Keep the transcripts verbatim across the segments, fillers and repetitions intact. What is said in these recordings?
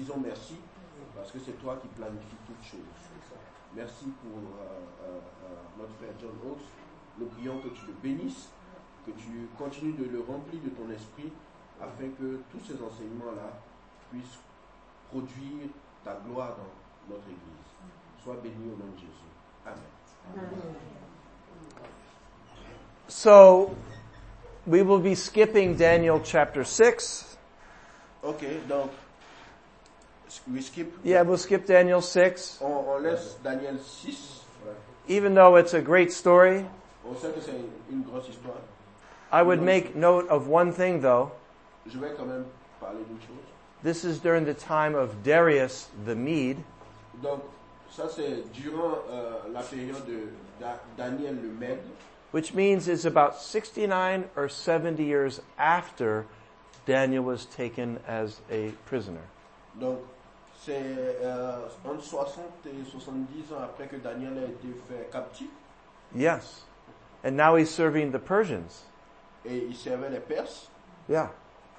disons merci parce que c'est toi qui planifies toutes choses. Merci pour euh, euh, euh, notre frère John Oates. Nous prions que tu le bénisses, que tu continues de le remplir de ton esprit afin que tous ces enseignements-là puissent produire ta gloire dans notre Église. Sois béni au nom de Jésus. Amen. Amen. So, we will be skipping Daniel chapter six. Okay, donc, we skip. Yeah, we'll skip Daniel six. On, on laisse Daniel six. Even though it's a great story, On sait que c'est une, une grosse histoire. I would make note of one thing though. Je vais quand même parler d'une chose. This is during the time of Darius the Mede. Donc, ça c'est durant euh, la période de da- Daniel le Mède. Which means it's about sixty-nine or seventy years after Daniel was taken as a prisoner. Donc, c'est euh, entre soixante et soixante-dix ans après que Daniel a été fait captif. Yes. And now he's serving the Persians. Et il servait les Perses. Yeah.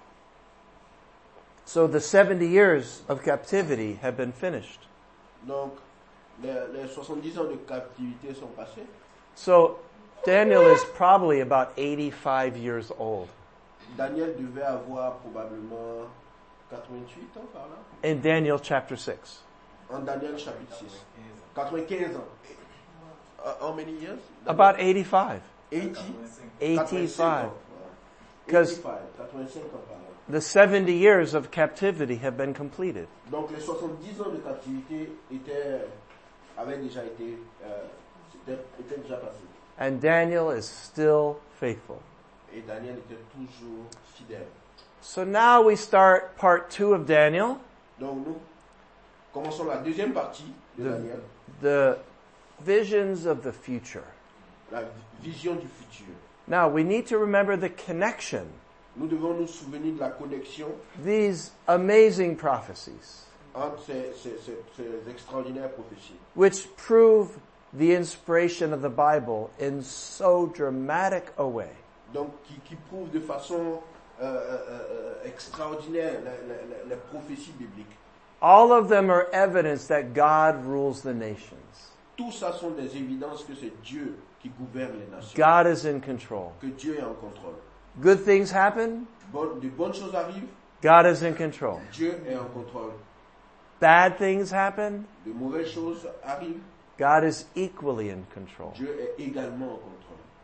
So the seventy years of captivity have been finished. Donc, les, les soixante-dix ans de captivité sont passés. So Daniel is probably about eighty-five years old. Daniel devait avoir probablement quatre-vingt-huit ans par là. In Daniel chapter six. En Daniel chapitre six. quatre-vingt-quinze ans. Uh, how many years? About eighty-five. eighty. eighty-five. Because quatre-vingt-cinq ans par là. the seventy years of captivity have been completed. Donc les soixante-dix ans de captivité étaient, avaient déjà été, euh, c'était, étaient déjà passés. And Daniel is still faithful. Et Daniel était toujours fidèle. So now we start part two of Daniel. Donc nous commençons la deuxième partie de The, Daniel, the visions of the future. la vision du futur. Now we need to remember the connection. Nous devons nous souvenir de la connexion These amazing prophecies, entre ces, ces, ces, ces extraordinaires prophéties, which prove the inspiration of the Bible in so dramatic a way. donc qui, qui prouvent de façon euh, euh, euh, extraordinaire les, les, les prophéties bibliques. All of them are evidence that God rules the nations. Tout ça sont des évidences que c'est Dieu qui gouverne les nations, God is in control. que Dieu est en contrôle. Good things happen, Bon, de bonnes choses arrivent, God is in control. Dieu est en contrôle. Bad things happen, De mauvaises choses arrivent, God is equally in control. Dieu est également en contrôle.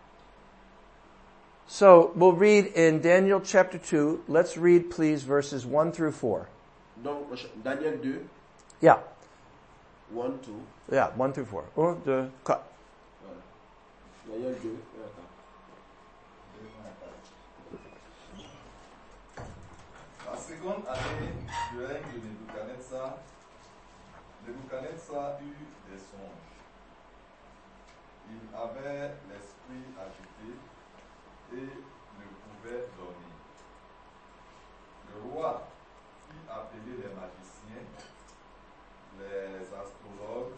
So we'll read in Daniel chapter two. Let's read please verses one through four. Donc, Daniel deux, Yeah, one, two. yeah, one through four. Un, deux, quatre. Voilà. Daniel deux, attends. La seconde année du règne de Nebuchadnezzar, Nebuchadnezzar eut des songes. Il avait l'esprit agité et ne pouvait dormir. Le roi fit appeler les magiciens, les astrologues,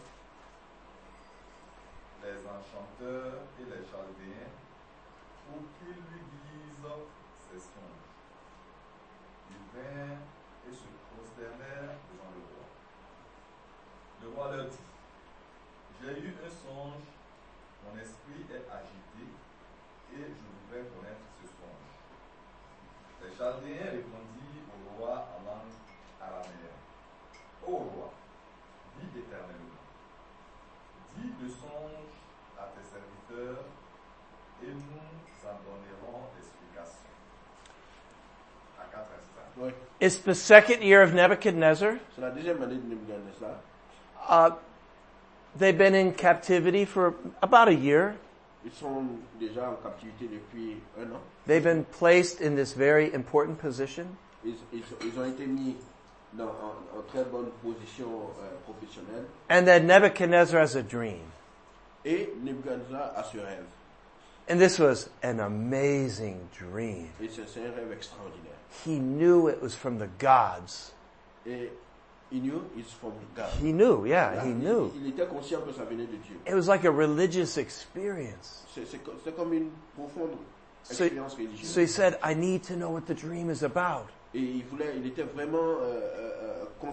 les enchanteurs et les chaldéens pour qu'ils lui disent ses songes. Ils vinrent et se prosternèrent devant le roi. Le roi leur dit, j'ai eu un songe, mon esprit est agité et je voudrais connaître ce songe. Les chaldéens répondirent au roi en langue araméenne. Ô roi, vis éternellement. Dis le songe à tes serviteurs et nous en donnerons l'explication. À quatre instants. Ouais. It's the second year of Nebuchadnezzar. C'est la deuxième année de Nebuchadnezzar. Uh, they've been in captivity for about a year. Ils sont déjà en captivité depuis un an. They've been placed in this very important position. Ils, ils, ils ont été mis dans, en, en très bonne position euh, professionnelle. And then Nebuchadnezzar has a dream. Et Nebuchadnezzar a ce rêve. And this was an amazing dream. Et c'est, c'est un rêve extraordinaire. He knew it was from the gods. Et he knew it's from God. He knew, yeah, Là, he il, knew. il était conscient que ça venait de Dieu. It was like a religious experience. C'est, c'est, c'est comme une profonde So, expérience religieuse. so he said, I need to know what the dream is about. Et il voulait, il était vraiment euh, euh, conscient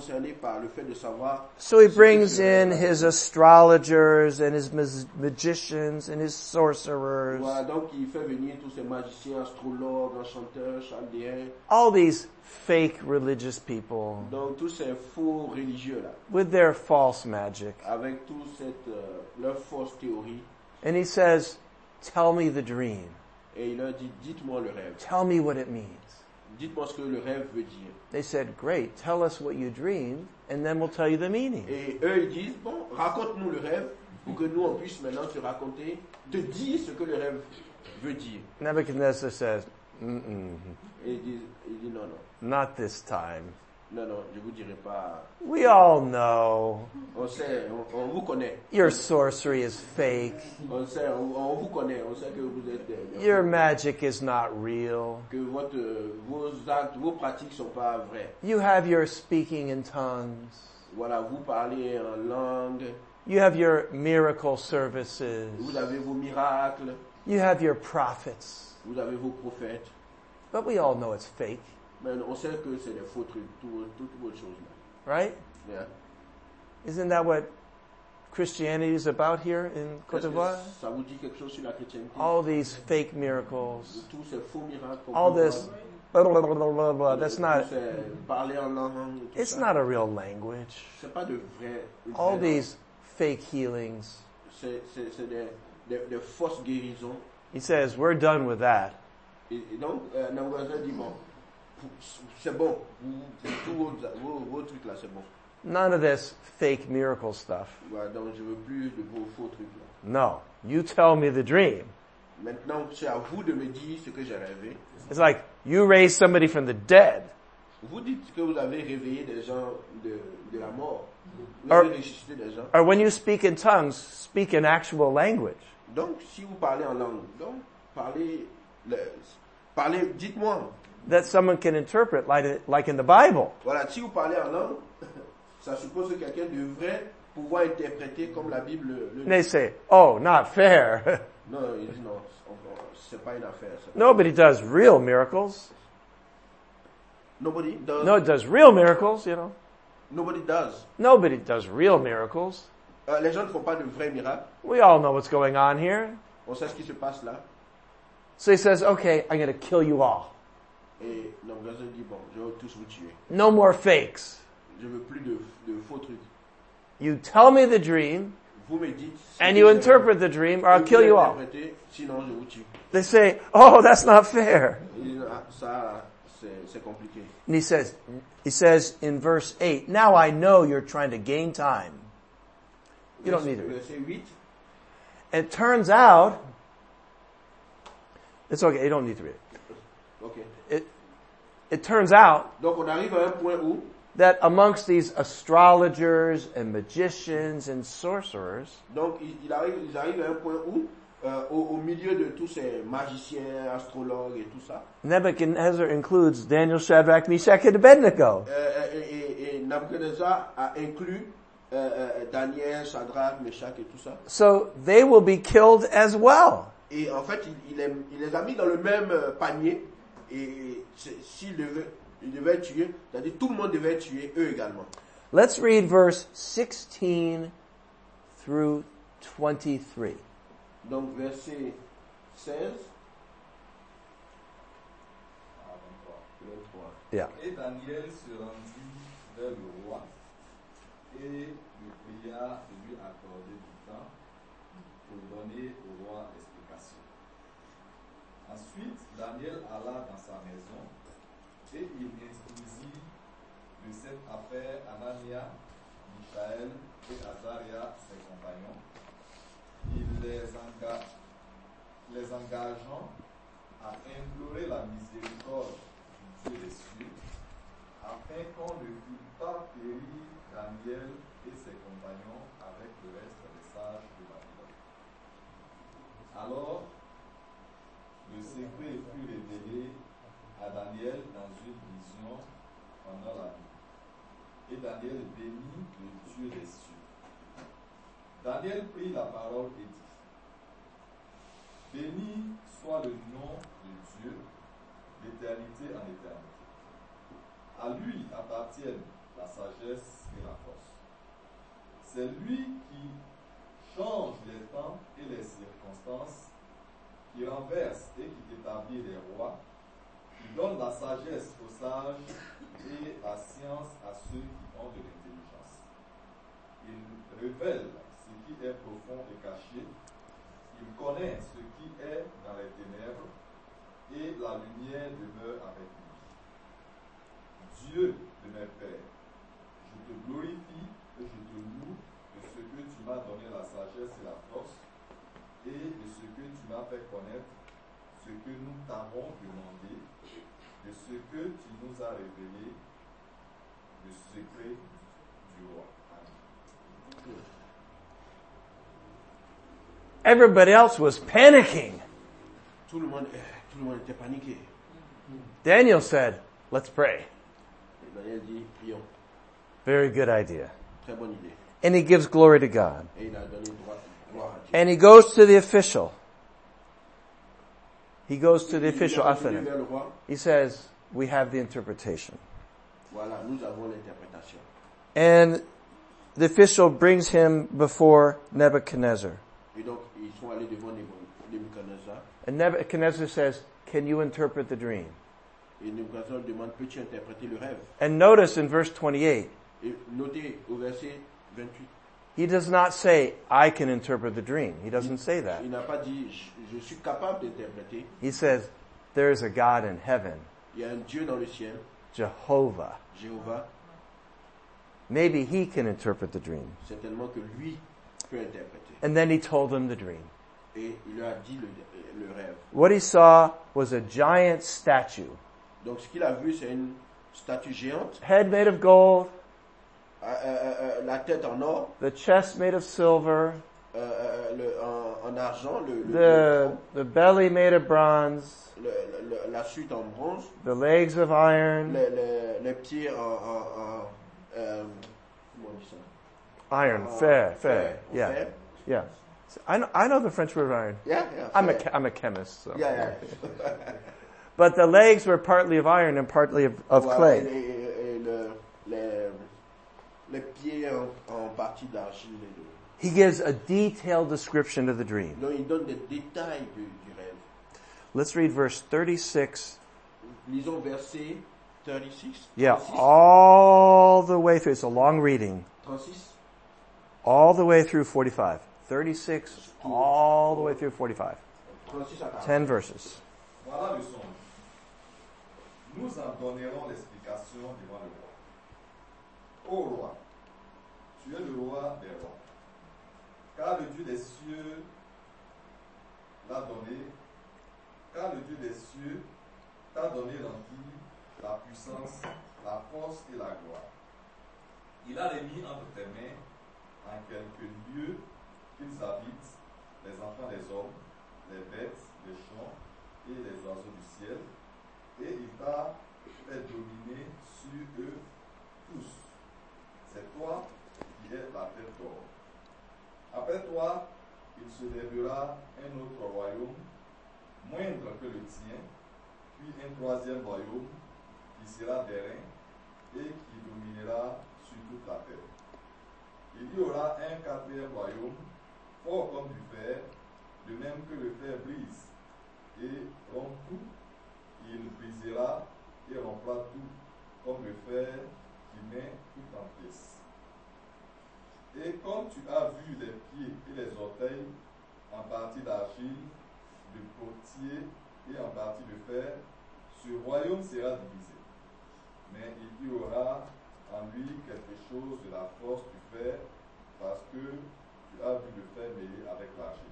concerné par le fait de savoir. So he ce que brings ce in rêve a his dit. astrologers and his mag- magicians and his sorcerers. Voilà, donc il fait venir tous ces magiciens, astrologues, enchanteurs, chaldéens, All these fake religious people donc tous ces faux religieux là, with their false magic. avec toute cette euh, leur fausse théorie, And he says, tell me the dream. et il leur dit, dites-moi le rêve, Tell me what it means. dites-moi ce que le rêve veut dire. They said, great, tell us what you dreamed, and then we'll tell you the meaning. Et eux ils disent, bon, raconte-nous le rêve pour que nous on puisse maintenant te raconter, te dire ce que le rêve veut dire. Nebuchadnezzar says, mm-mm, Et ils disent, il dit non, non, not this time. non, non, je vous dirai pas. We all know On sait, on, on vous connaît. your sorcery is fake. On sait, on, on vous connaît, on sait que vous êtes des- Your magic is not real. que votre, vos actes, vos pratiques sont pas vraies. You have your speaking in tongues. Voilà, vous parlez en langue, You have your miracle services. vous avez vos miracles, You have your prophets. vous avez vos prophètes. But we all know it's fake, Mais on sait que c'est des faux trucs, tout- toutes vos choses là. right? Yeah. Isn't that what Christianity is about here in Côte Est-ce que d'Ivoire? ça vous dit quelque chose sur la chrétienté? All these fake miracles. Tous ces faux miracles qu'on All peut this, voir, blah, blah, blah, blah, blah. That's tous not, ces parler en langue, tout it's ça. not a real language. C'est pas de vrai. une All vraie these fake healings. langue. C'est, c'est, c'est des, des, des fausses guérisons. He says, we're done with that. Et, et donc, euh, Nabucodonosor dit, bon, c'est bon, vous- tous vos, vos, vos trucs là, c'est bon. None of this fake miracle stuff. Voilà, donc je veux plus de vos faux trucs là. No. You tell me the dream. Maintenant, c'est à vous de me dire ce que j'ai rêvé. It's like you raise somebody from the dead. Vous dites que vous avez réveillé des gens de, de la mort. Vous Or- avez ressuscité des gens. Or when you speak in tongues, speak in actual language. Donc, si vous parlez en langue, donc, parlez, le, parlez, dites-moi. That someone can interpret like, like in the Bible. Voilà, si vous parlez en langue, ça suppose que quelqu'un devrait pouvoir interpréter comme la Bible le And they say, oh, not fair. Non, il dit non, on- c'est pas une affaire ça. Nobody does real miracles. Nobody does. No, it does real miracles, you know. Nobody does. Nobody does real miracles. Euh, les gens ne font pas de vrais miracles. We all know what's going on here. On sait ce qui se passe là. So he says, okay, I'm going to kill you all. Et Nabucodonosor dit bon, je veux tous vous tuer. No more fakes. Je veux plus de, de faux trucs. You tell me the dream, Vous me dites. ce and que you j'ai interpret rêvé. the dream, or I'll Vous kill you all. l'interprétez, sinon je vous tue. They say, oh, that's not fair. Il dit, ah, ça, c'est, c'est compliqué. And he says, he says in verse eight, now I know you're trying to gain time. You don't need it. Verset huit. It turns out, it's okay, you don't need to read it. Ok. It, it turns out Donc on arrive à un point où, that amongst these astrologers and magicians and sorcerers, donc il, il arrive, ils arrivent à un point où, euh, au, au milieu de tous ces magiciens, astrologues et tout ça, Nebuchadnezzar includes Daniel, Shadrach, Meshach, and Abednego. euh, et, et, et Nabucodonosor a inclus euh, euh, Daniel, Shadrach, Meshach et tout ça. So they will be killed as well. Et en fait, il, il, les, il les a mis dans le même euh, panier. Et c'est- s'il devait, il devait tuer, c'est-à-dire tout le monde devait tuer eux également. Let's read verse sixteen through twenty-three. Donc verset seize, à vingt-trois. vingt-trois. Yeah. Et Daniel se rendit vers le roi et lui pria de lui accorder du temps pour donner au roi l'explication. Ensuite, Daniel alla dans sa maison et il instruisit de cette affaire Anania, Michaël et Azaria, ses compagnons. Il les, enga- les engageant à implorer la miséricorde du Dieu des cieux, afin qu'on ne fût pas périr Daniel et ses compagnons avec le reste des sages de Babylone. Alors, le secret fut révélé à Daniel dans une vision pendant la nuit. Et Daniel bénit le Dieu des cieux. Daniel prit la parole et dit: Béni soit le nom de Dieu, d'éternité en éternité. À lui appartiennent la sagesse et la force. C'est lui qui change les temps et les circonstances, qui renverse et qui établit les rois, qui donne la sagesse aux sages et la science à ceux qui ont de l'intelligence. Il révèle ce qui est profond et caché, il connaît ce qui est dans les ténèbres, et la lumière demeure avec lui. Dieu de mes pères, je te glorifie et je te loue de ce que tu m'as donné la sagesse et la force, et de ce que tu m'as fait connaître ce que nous t'avons demandé, de ce que tu nous as révélé, le secret du roi. Amen. Everybody else was panicking. Tout le monde, tout le monde était paniqué. Daniel said, let's pray. Et Daniel dit, prions. Very good idea. Très bonne idée. And he gives glory to God. Et il a donné droit, gloire à Dieu. And he goes to the official. He goes to the Il- il official. est I revenu finished. vers le roi. He says, we have the interpretation. Voilà, nous avons l'interprétation. And the official brings him before Nebuchadnezzar. Et donc, ils sont allés devant Nebuchadnezzar. And Nebuchadnezzar says, can you interpret the dream? Et Nebuchadnezzar demande, peux-tu interpréter le rêve? And notice in verse twenty-eight, Et notez au verset vingt-huit, he does not say, I can interpret the dream. He doesn't say that. il n'a pas dit, je, je suis capable d'interpréter. He says, there is a God in heaven, Il y a un Dieu dans le ciel, Jehovah. Jéhovah. Maybe he can interpret the dream. Certainement que lui peut interpréter. And then he told him the dream. Et il leur a dit le, le rêve. What he saw was a giant statue, Donc, ce qu'il a vu, c'est une statue géante, head made of gold, euh, euh, euh, la tête en or, the chest made of silver, euh, euh, le, en, en argent, le, le, the, the belly made of bronze, le, le- le- la suite en bronze, the legs of iron. les, les, les pieds en, en, en euh, comment on dit ça? Iron, En fair, fair. en Yeah, fer. yeah. I know, I know the French word iron. Yeah, yeah, I'm a, fer. che- I'm a chemist, so. Yeah, yeah. But the legs were partly of iron and partly of, of Voilà, clay. Et, et- et le, les, les pieds en, en partie d'argile. et de- He gives a detailed description of the dream. Donc, il donne des détails du, du rêve. Let's read verse thirty-six. Lisons verset thirty-six. Yeah, thirty-six, all the way through. It's a long reading. thirty-six. All the way through forty-five. thirty-six, all the way through forty-five. thirty-six à quarante. Ten verses. Voilà le songe. Nous en donnerons l'explication devant le roi. Ô roi, tu es le roi des rois. Car le Dieu des cieux l'a donné, car le Dieu des cieux t'a donné l'empire, la puissance, la force et la gloire. Il a remis entre tes mains en quelques lieux qu'ils habitent les enfants des hommes, les bêtes, les champs et les oiseaux du ciel, et il t'a fait dominer sur eux tous. C'est toi qui es la tête d'or. Après toi, il se lèvera un autre royaume, moindre que le tien, puis un troisième royaume qui sera d'airain et qui dominera sur toute la terre. Il y aura un quatrième royaume, fort comme du fer, de même que le fer brise et rompt tout, il brisera et rompra tout, comme le fer qui met tout en pièces. Et comme tu as vu les pieds et les orteils, en partie d'argile, de potier et en partie de fer, ce royaume sera divisé. Mais il y aura en lui quelque chose de la force du fer, parce que tu as vu le fer mêlé avec l'argile.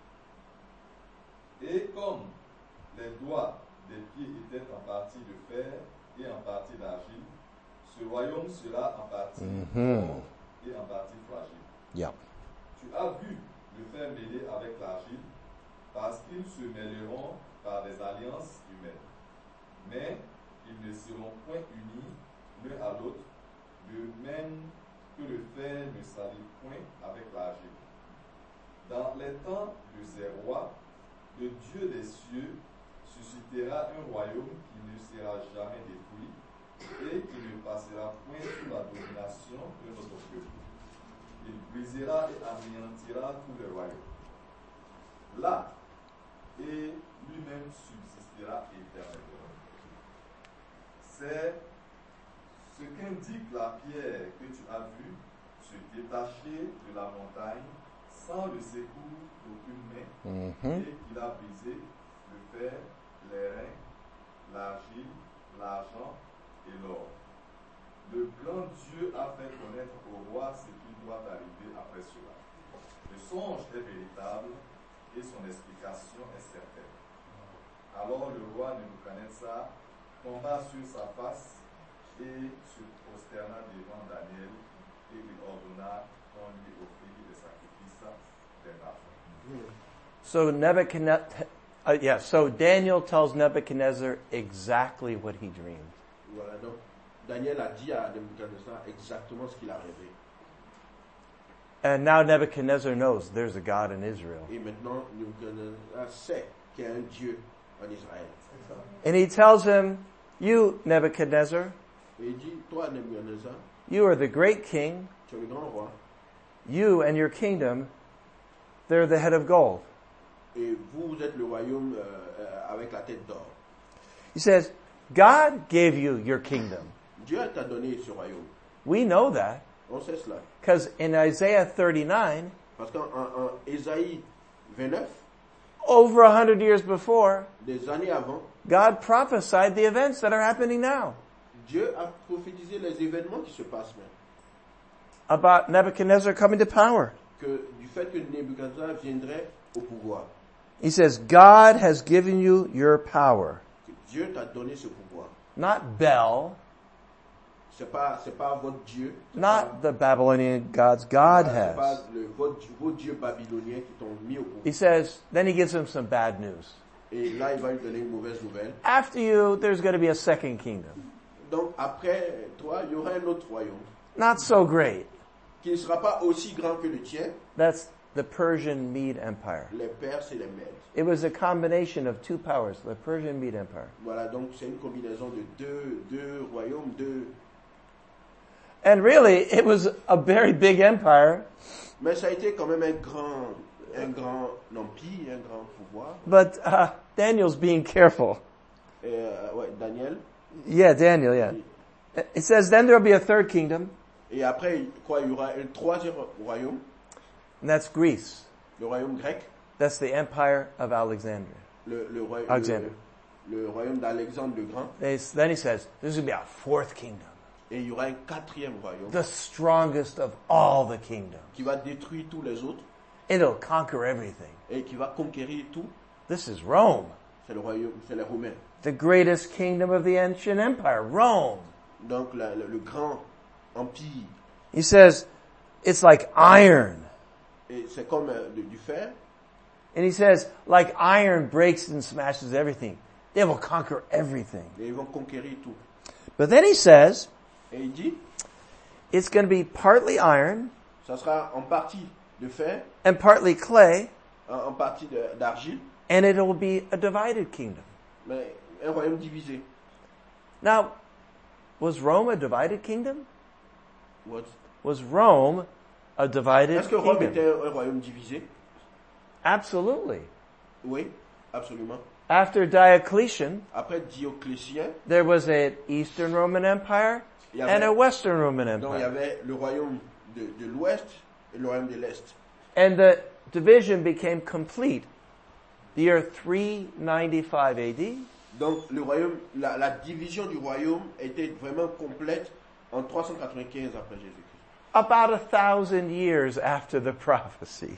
Et comme les doigts des pieds étaient en partie de fer et en partie d'argile, ce royaume sera en partie Mhm. fort et en partie fragile. Yeah. Tu as vu le fer mêlé avec l'argile, parce qu'ils se mêleront par des alliances humaines. Mais ils ne seront point unis l'un à l'autre, de même que le fer ne s'allie point avec l'argile. Dans les temps de ces rois, le Dieu des cieux suscitera un royaume qui ne sera jamais détruit, et qui ne passera point sous la domination de notre peuple. Il brisera et anéantira tous les royaumes. Là, et lui-même subsistera éternellement. C'est ce qu'indique la pierre que tu as vue se détacher de la montagne sans le secours d'aucune main, Mm-hmm. et qu'il a brisé le fer, les reins, l'argile, l'argent et l'or. Le grand Dieu a fait connaître au roi ce qui doit arriver après cela. Le songe est véritable et son explication est certaine. Alors le roi Nebuchadnezzar tomba sur sa face et se prosterna devant Daniel, et il ordonna qu'on lui offrit des sacrifices des nations. So Nebuchadnezzar, uh, yeah, so Daniel tells Nebuchadnezzar exactly what he dreamed. Voilà, donc Daniel a dit à Nebuchadnezzar exactement ce qu'il a rêvé. And now Nebuchadnezzar knows there's a God in Israel. Et maintenant, Nebuchadnezzar sait qu'il y a un Dieu en Israël. And he tells him, you, Nebuchadnezzar, Et il dit, toi Nebuchadnezzar, you are the great king. tu es le grand roi. You and your kingdom, they're the head of gold. Et vous, vous êtes le royaume euh, euh, avec la tête d'or. He says, God gave you your kingdom. Dieu t'a donné ce royaume. We know that On sait cela. because in Isaiah thirty-nine, Parce qu'en en, en Ésaïe vingt-neuf, over a hundred years before, des années avant, God prophesied the events that are happening now Dieu a prophétisé les événements qui se passent maintenant. about Nebuchadnezzar coming to power. Que du fait que Nebuchadnezzar viendrait au pouvoir. He says, God has given you your power. Que Dieu t'a donné ce pouvoir. Not Bel, C'est pas, c'est pas votre Dieu. C'est not the Babylonian gods. pas, God c'est pas has. le, votre, vos dieux babyloniens qui t'ont mis au pouvoir. He says, then he gives him some bad news. Et là, il va lui donner une mauvaise nouvelle. After you, there's going to be a second kingdom. Donc, après toi, il y aura un autre royaume Not so great. qui ne sera pas aussi grand que le tien. That's the Persian Mede Empire. Les Perses et les Mèdes. It was a combination of two powers, the Persian Mede Empire. Voilà, donc c'est une combinaison de deux, deux royaumes, deux. And really, it was a very big empire, Mais ça a été quand même un grand, un grand empire, un grand pouvoir. but uh, Daniel's being careful. Et, euh, ouais, Daniel. Yeah, Daniel, yeah. It says, then there'll be a third kingdom, Et après, quoi, il y aura un troisième royaume, and that's Greece. le royaume grec, That's the empire of Alexandria. le, le, roi- Alexandre. le, le royaume d'Alexandre le Grand. They- Then he says, there's going to be a fourth kingdom, Et il y aura un quatrième royaume the strongest of all the kingdoms. qui va détruire tous les autres It'll conquer everything. et qui va conquérir tout. This is Rome, C'est le royaume, c'est les Romains. the greatest kingdom of the ancient empire, Rome. Donc la- le, le grand empire. He says, it's like iron. Et c'est comme euh, de- du fer. And he says, like iron breaks and smashes everything. They will conquer everything. Et ils vont conquérir tout. But then he says, Et il dit, it's going to be partly iron ça sera en partie de fer, and partly clay, en, en partie de- d'argile, and it will be a divided kingdom. mais un royaume divisé. Now, was Rome a divided kingdom? What? Was Rome a divided Est-ce que Rome kingdom? était un, un royaume divisé? Absolutely. Oui, absolument. After Diocletian, Après Dioclétien, there was an Eastern Roman Empire il y and a avait, Western Roman donc, il y Empire. avait le royaume de, de l'Ouest et le royaume de l'Est. And the division became complete the year three ninety-five A D. Donc le royaume, la, la division du royaume était vraiment complète en trois cent quatre-vingt-quinze après Jésus-Christ. About a thousand years after the prophecy.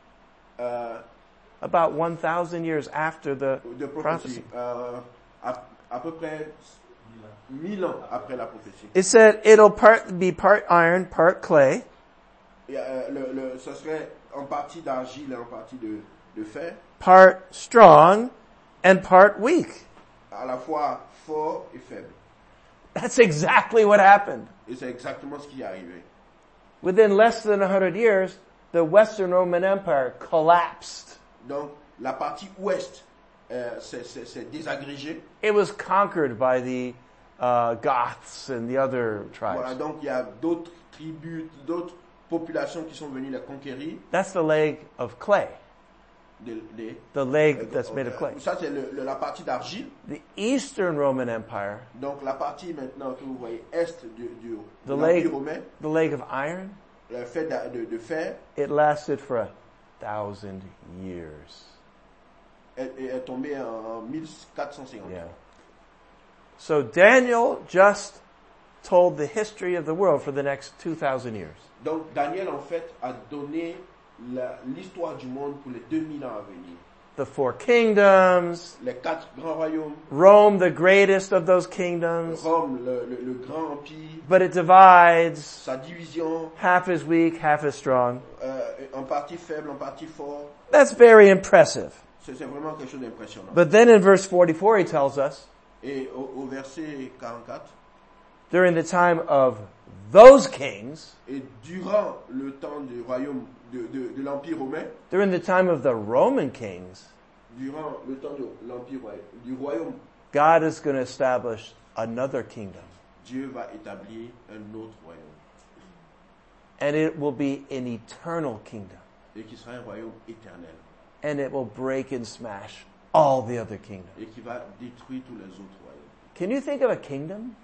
Euh, About one thousand years after the de prophecy. prophétie, euh, à, à peu près mille ans après la prophétie. It said it'll part, be part iron, part clay, Et, euh, le, le, ce serait en partie d'argile et en partie de, de fer, part strong, and part weak. à la fois fort et faible. That's exactly what happened. Et c'est exactement ce qui est arrivé. Within less than a hundred years, the Western Roman Empire collapsed. Donc la partie ouest euh, s'est c'est, c'est désagrégée It was conquered by the uh, uh, Goths and the other Voilà, tribes. donc il y a d'autres tribus, d'autres populations qui sont venues la conquérir. That's the leg of clay. Des, des, The leg that's made of euh, clay. ça, c'est le, le- la partie d'argile. The Eastern Roman Empire, Donc la partie maintenant que vous voyez est du, du the de leg, l'Empire romain, the leg of iron, le fait de, de, de fer it lasted for a thousand years. est, est tombé en mille quatre cent cinquante. Yeah. So Daniel just told the history of the world for the next two thousand years. Donc Daniel en fait a donné la- l'histoire du monde pour les deux mille ans à venir. The four kingdoms, Les quatre grands royaumes, Rome the greatest of those kingdoms, Rome, le, le, le grand empire, but it divides. sa division, Half is weak, half is strong. euh, en partie faible, en partie fort. That's very impressive. C'est c'est vraiment quelque chose d'impressionnant. But then in verse forty-four he tells us, Et au, au verset quarante-quatre, during the time of those kings, et durant le temps du royaume de, de, de l'empire romain, during the time of the Roman kings, durant le temps de l'empire roy- du royaume, God is going to establish another kingdom. Dieu va établir un autre royaume. And it will be an eternal kingdom. Et qui sera un royaume éternel. And it will break and smash all the other kingdoms. Et qui va détruire tous les autres royaumes. Can you think of a kingdom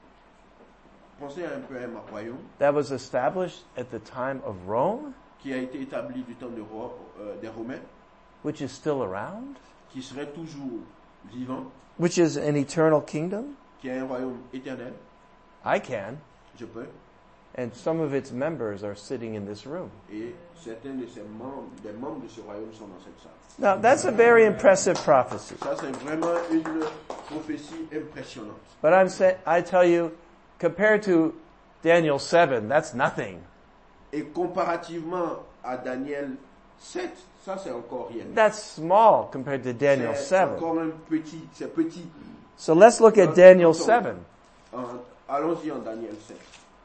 Pensez un peu à un royaume that was established at the time of Rome, qui a été établi du temps de Ro- euh, des Romains, which is still around, qui serait toujours vivant, which is an eternal kingdom? qui a un royaume éternel. I can. Je peux. And some of its members are sitting in this room. Et certains de ces membres, des membres de ce royaume sont dans cette salle. Now, that's a very impressive prophecy. Ça, c'est vraiment une prophétie impressionnante. But I'm saying, I tell you, compared to Daniel seven, that's nothing. Et comparativement à Daniel sept, ça c'est encore rien. That's small compared to Daniel C'est seven. encore même petit, c'est petit. So let's look at Daniel seven. En- allons-y en Daniel sept.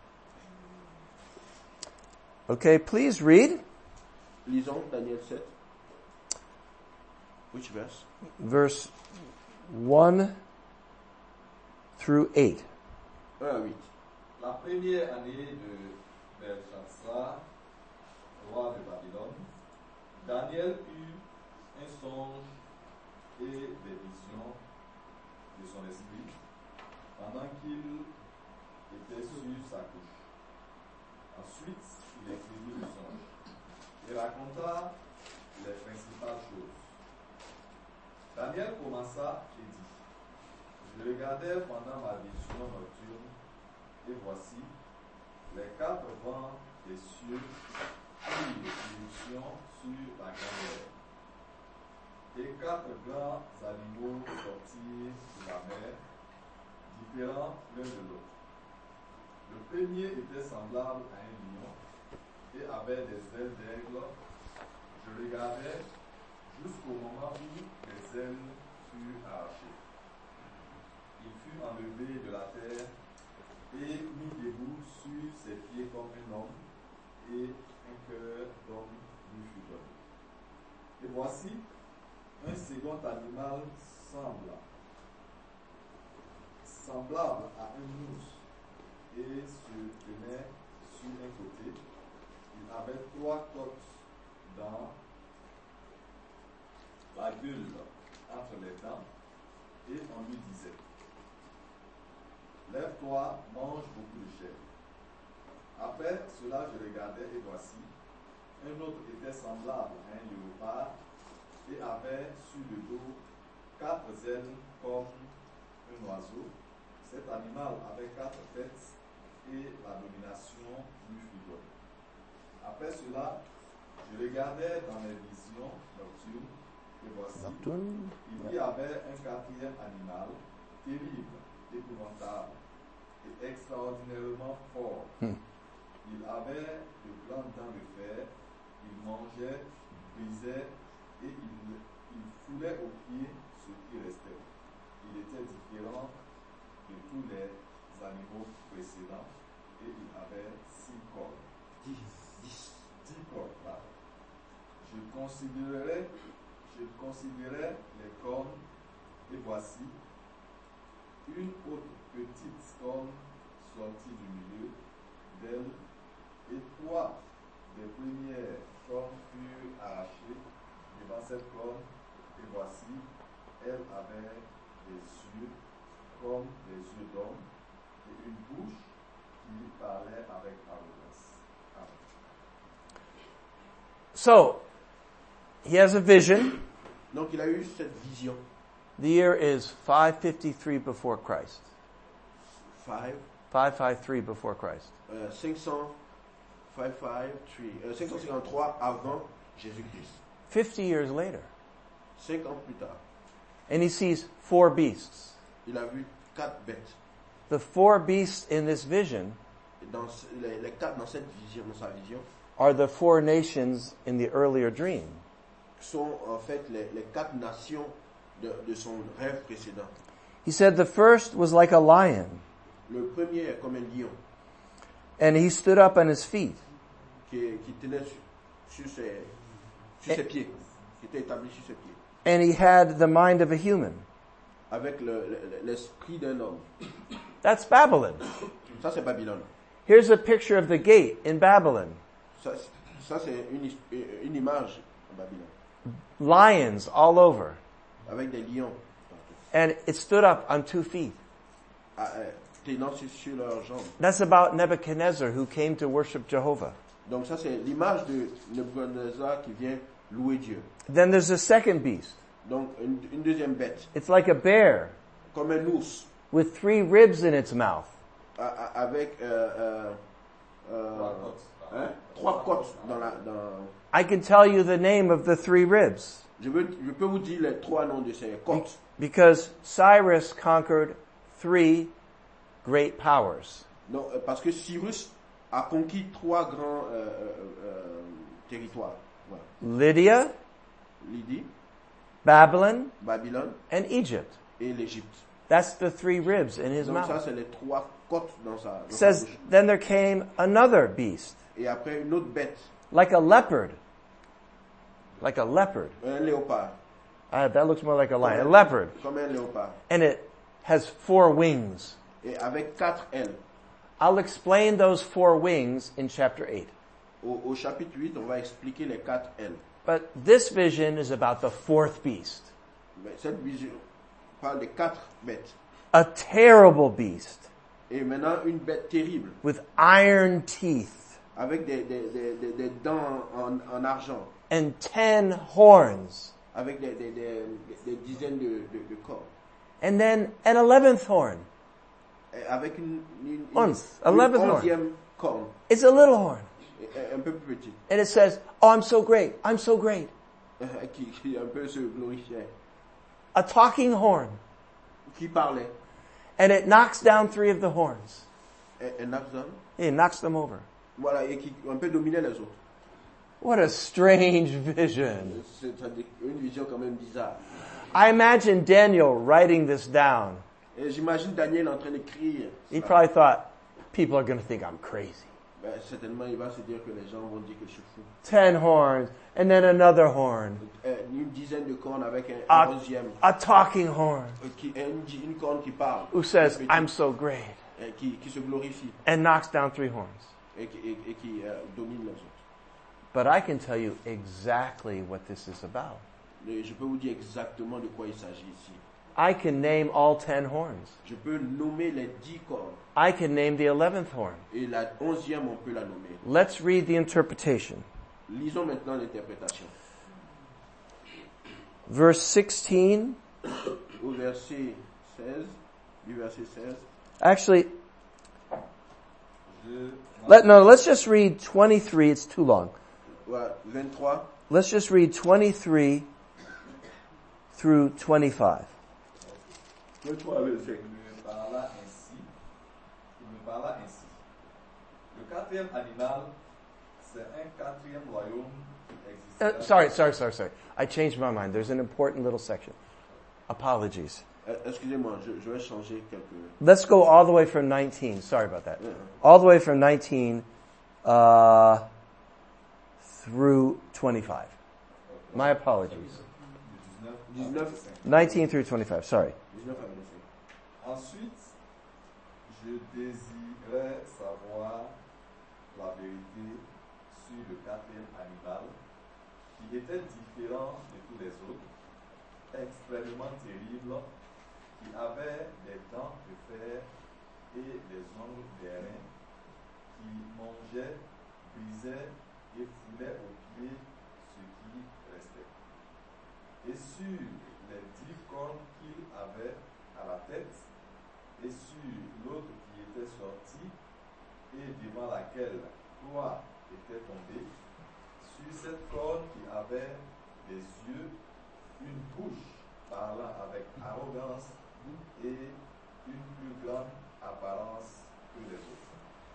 Okay, please read Lisons Daniel sept. Which verse? verse one through eight. un à huit. La première année de Belshazzar, roi de Babylone, Daniel eut un songe et des visions de son esprit pendant qu'il était sur sa couche. Ensuite, il écrivit le songe et raconta les principales choses. Daniel commença et dit: Je regardais pendant ma vision nocturne, et voici, les quatre vents des cieux firent irruption sur la grande mer. Et quatre grands animaux sortirent de la mer, différents l'un de l'autre. Le premier était semblable à un lion et avait des ailes d'aigle. Je regardais jusqu'au moment où les ailes furent arrachées. Il fut enlevé de la terre et mis debout sur ses pieds comme un homme, et un cœur d'homme lui fut donné. Et voici, un second animal semblable, semblable à un ours, et se tenait sur un côté. Il avait trois côtes dans la gueule entre les dents, et on lui disait: Lève-toi, mange beaucoup de chair. Après cela, je regardais, et voici, un autre était semblable à un léopard et avait sur le dos quatre ailes comme un oiseau. Cet animal avait quatre têtes et la domination lui fut donnée. Après cela, je regardais dans mes visions nocturnes, et voici, Nocturne. il y avait un quatrième animal, terrible, épouvantable et extraordinairement fort. Hmm. Il avait de grandes dents de fer, il mangeait, brisait et il, il foulait aux pieds ce qui restait. Il était différent de tous les animaux précédents et il avait six cornes. dix. dix. Dix cornes, pardon. Je considérais, je considérais les cornes et voici, une autre petite corne sortit du milieu d'elle, et trois des premières cornes furent arrachées devant cette corne, et voici, elle avait des yeux comme des yeux d'homme, et une bouche qui parlait avec arrogance. Amen. So, he has a vision. Donc il a eu cette vision. The year is five fifty-three before Christ. Five, five fifty-three before Christ. euh, cinq cents, five, five, three, euh, cinq cent cinquante-trois avant Jésus-Christ. fifty years later. Cinq ans plus tard, And he sees four beasts. il a vu quatre bêtes. The four beasts in this vision Et dans ce- les, les quatre dans cette vision, dans sa vision, are the four nations in the earlier dream. sont en fait les, les quatre nations de, de son rêve précédent. He said the first was like a lion, Le premier est comme un lion and he stood up on his feet. qui, qui tenait sur, sur ses, sur ses pieds, qui était établi sur ses pieds, And he had the mind of a human. avec le- le- l'esprit d'un homme. That's Babylon. Ça, c'est Babylone. Here's a picture of the gate in Babylon. Ça, ça c'est une, his- une image en Babylone, Lions all over. avec des lions And it stood up on two feet. à- euh, tenant sur, sur leurs jambes. That's about Nebuchadnezzar who came to worship Jehovah. Donc ça, c'est l'image de Nebuchadnezzar qui vient louer Dieu. Then there's a second beast. Donc une, une deuxième bête, It's like a bear comme un ours, with three ribs in its mouth. a- a- avec euh, euh, euh, Trois côtes. hein, trois côtes dans la... Dans... I can tell you the name of the three ribs Je, veux, je peux vous dire les trois noms de ces côtes. because Cyrus conquered three great powers. Non, euh, parce que Cyrus a conquis trois grands euh, euh, euh, territoires. Voilà. Lydia, Lydie, Babylon, Babylone and Egypt. et l'Égypte. That's the three ribs in his Donc ça, mouth. c'est les trois côtes dans sa, dans sa Says, bouche. then there came another beast, Et après, une autre bête, like a leopard. Like a leopard. un léopard. Uh, that looks more like a lion. A leopard. Comme un léopard. And it has four wings. Et avec quatre ailes. I'll explain those four wings in chapter eight. Au, au chapitre huit, on va expliquer les quatre ailes. But this vision is about the fourth beast. Mais cette vision parle des quatre bêtes. A terrible beast Et maintenant, une bête terrible, with iron teeth avec des, des, des, des, des dents en, en argent, and ten horns. avec des, des, des, des dizaines de, de, de corps, And then an eleventh horn. et avec une, une, une, Once, une eleventh horn. onzième corne, It's a little horn. et- un peu plus petite, And it says, oh, I'm so great. I'm so great. qui, qui un peu se glorifiait, A talking horn. qui parlait, And it knocks down three of the horns. et- un axon, It knocks them over. voilà, et qui un peu dominait les autres. What a strange vision. C'est c'est une vision quand même bizarre. I imagine Daniel writing this down. Et j'imagine Daniel en train d'écrire. He ça. probably thought, people are going to think I'm crazy. Ben, certainement, il va se dire que les gens vont dire que je suis fou. Ten horns, and then another horn. Euh, Une dizaine de cornes avec un, A, un onzième. a talking horn Euh, Qui, une, une corne qui parle. who says, Petite, I'm so great, euh, qui, qui se glorifie and knocks down three horns. et qui, et, et qui euh, domine les autres. But I can tell you exactly what this is about. Et je peux vous dire exactement de quoi il s'agit ici. I can name all ten horns. Je peux nommer les dix cornes. I can name the eleventh horn. Et la onzième, on peut la nommer. Let's read the interpretation. Lisons maintenant l'interprétation. Verse sixteen. Au verset seize, du verset seize. Actually, Je let, no, let's just read twenty-three. It's too long. Voilà, vingt-trois. Let's just read twenty-three through twenty-five. vingt-trois verset. Il me parla ainsi. Il me parla ainsi. Le quatrième animal, c'est un quatrième royaume qui Uh, existera. sorry, sorry, sorry, sorry. I changed my mind. There's an important little section. Apologies. Euh, Excusez-moi, je, je vais changer quelques... Let's go all the way from nineteen. Sorry about that. Yeah. All the way from nineteen uh, through twenty-five. My apologies. dix-neuf à dix-neuf. vingt-cinq. nineteen through twenty-five. Sorry. dix-neuf à vingt-cinq. Ensuite, Je désirais savoir la vérité sur le quatrième animal, qui était différent de tous les autres, extrêmement terrible, qui avait des dents de fer et des ongles d'airain, qui mangeait, brisait et foulait aux pieds ce qui restait. Et sur les dix cornes qu'il avait à la tête, et sur l'autre qui était sortie, et devant laquelle trois étaient tombés, sur cette corne qui avait des yeux, une bouche parlant avec arrogance et une plus grande apparence que les autres.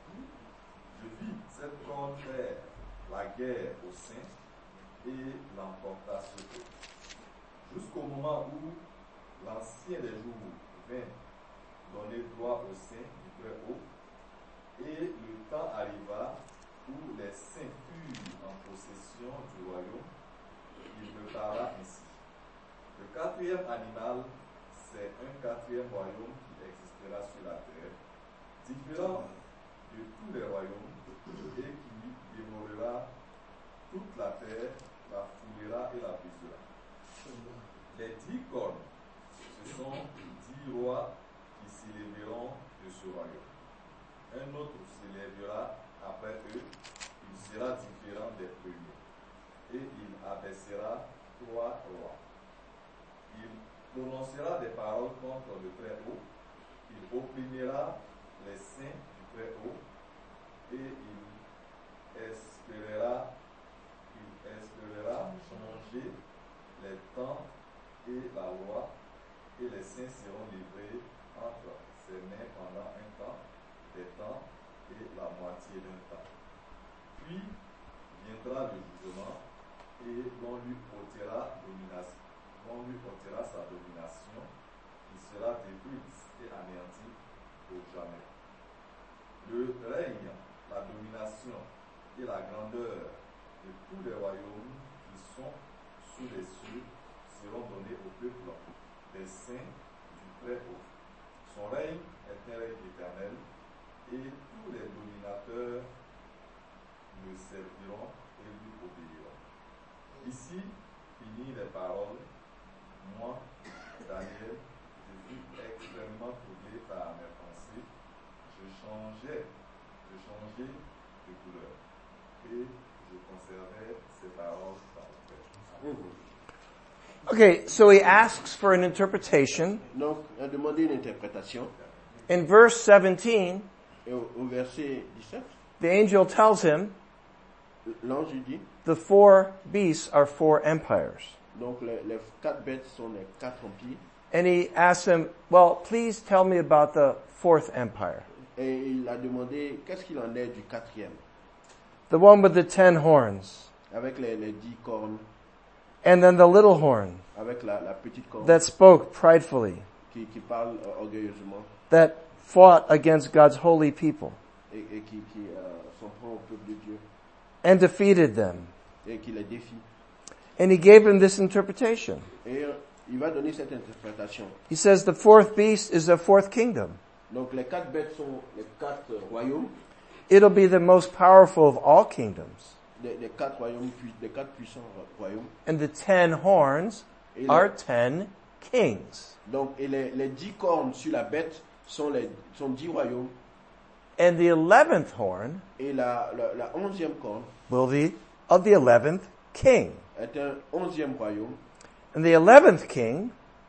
Je vis cette corne faire la guerre aux saints et l'emporta sur eux. Jusqu'au moment où l'ancien des jours vint donner droit aux saints du Très-Haut, et le temps arriva où les saints furent en possession du royaume. Il me parla ainsi. Le quatrième animal, c'est un quatrième royaume qui existera sur la terre, différent de tous les royaumes, et qui dévorera toute la terre, la foulera et la brisera. Les dix cornes, ce sont dix rois qui s'élèveront de ce royaume. Un autre s'élèvera après eux, il sera différent des premiers, et il abaissera trois rois. Il prononcera des paroles contre le Très-Haut, il opprimera les saints du Très-Haut, et il espérera, il espérera changer les temps et la loi, et les saints seront livrés entre ses mains pendant un temps, des temps et la moitié d'un temps. Puis viendra le jugement, et l'on lui ôtera domination, l'on lui ôtera sa domination, qui sera détruite et anéantie au jamais. Le règne, la domination et la grandeur de tous les royaumes qui sont sous les cieux seront donnés au peuple des saints du Très-Haut. Son règne est un règne éternel, et tous les dominateurs le serviront et lui obéiront. Ici finissent les paroles. Moi, Daniel, je fus extrêmement troublé par mes pensées. Je changeais, je changeais de couleur, et je conservais ces paroles dans le cœur. Okay, so he asks for an interpretation. Donc, il a demandé une interprétation. In verse seventeen, Et au, au verset dix-sept, the angel tells him l'ange lui dit, the four beasts are four empires. donc les, les quatre bêtes sont les quatre empires. And he asks him, well, please tell me about the fourth empire. Et il a demandé, qu'est-ce qu'il en est du quatrième, The one with the ten horns. avec les, les dix cornes, And then the little horn avec la, la petite corne that spoke pridefully, qui, qui parle euh, orgueilleusement that fought against God's holy people et, et qui, qui euh, s'en prend au peuple de Dieu and defeated them. et qui les défie. And he gave him this interpretation. Et euh, il va donner cette interprétation. He says the fourth beast is the fourth kingdom. Donc les quatre bêtes sont les quatre royaumes, It'll be the most powerful of all kingdoms. des, des quatre royaumes, puis- des quatre puissants royaumes. And the ten horns Et are les, ten kings. donc et les, les dix cornes sur la bête sont les sont dix royaumes. And the eleventh horn Et la, la, la onzième corne will be of the eleventh king. est un onzième royaume. And the eleventh king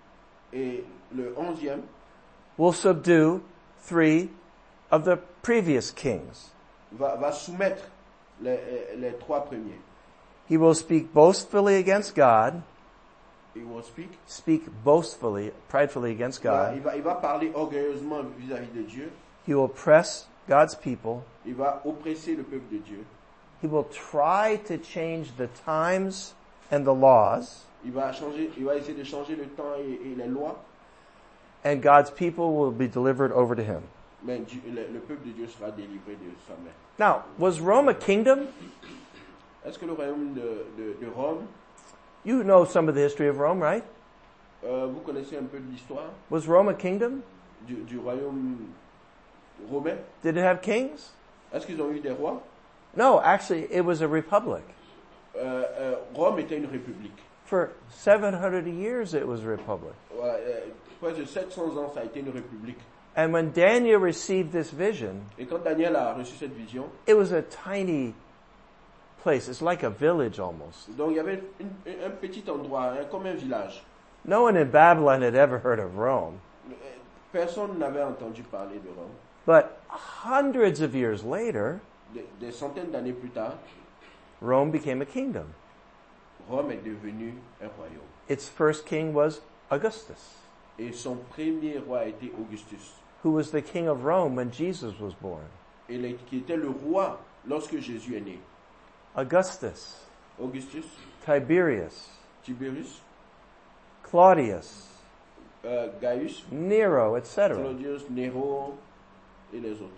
Et le onzième will subdue three of the previous kings. va, va soumettre les, les trois premiers. He will speak boastfully against God, He will speak. speak boastfully, pridefully against Il va, God. il va, il va parler orgueilleusement vis-à-vis de Dieu. He will oppress God's people. Il va oppresser le peuple de Dieu. He will try to change the times and the laws, Il va changer, il va essayer de changer le temps et, et les lois. and God's people will be delivered over to him. Mais Dieu- le, le peuple de Dieu sera délivré de sa main. Now, was Rome a kingdom? Est-ce que le royaume de, de, de Rome, You know some of the history of Rome, right? euh, vous connaissez un peu de l'histoire Was Rome a kingdom? du, du royaume romain, Did it have kings? est-ce qu'ils ont eu des rois? No, actually, it was a republic. Euh, euh, Rome était une république. For seven hundred years, it was a republic. Voilà, euh, presque de sept cents ans, ça a été une république. And when Daniel received this vision, Et quand Daniel a reçu cette vision, it was a tiny place. It's like a village almost. donc il y avait une, un petit endroit, hein, comme un village. No one in Babylon had ever heard of Rome. Personne n'avait entendu parler de Rome. But hundreds of years later, Des, des centaines d'années plus tard, Rome became a kingdom. Rome est devenu un royaume. Its first king was Augustus, Et son premier roi a été Augustus, who was the king of Rome when Jesus was born. et les- qui était le roi lorsque Jésus est né. Augustus, Augustus, Tiberius, Tiberius, Claudius, euh, Gaius, Nero, et cetera. Claudius, Nero et les autres.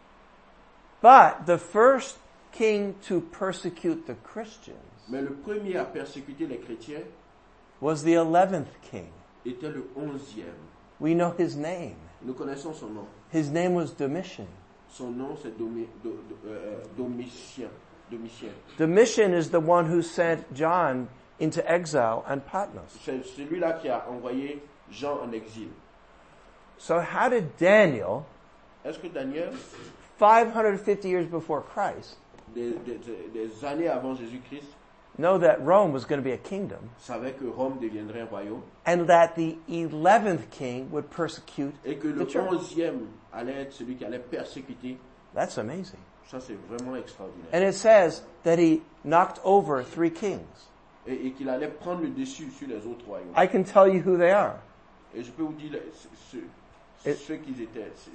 But the first king to persecute the Christians Mais le premier à persécuter les chrétiens was the eleventh king. était le onzième. We know his name. Nous connaissons son nom. His name was Domitian. Son nom, c'est Domi- Do- Do- euh, Domitien. Domitien. Domitian is the one who sent John into exile on Patmos. C'est celui-là qui a envoyé Jean en exil. So how did Daniel, Est-ce que Daniel, five hundred fifty years before Christ, des, des- des- des années avant Jésus-Christ, know that Rome was going to be a kingdom savait que Rome deviendrait un royaume and that the eleventh king would persecute et que the le church? onzième allait être celui qui allait persécuter? That's amazing. Ça, c'est vraiment extraordinaire. And it says that he knocked over three kings. Et, et qu'il allait prendre le dessus sur les autres royaumes. I can tell you who they are. Et je peux vous dire les- ceux, Et- ceux qu'ils étaient. C'est-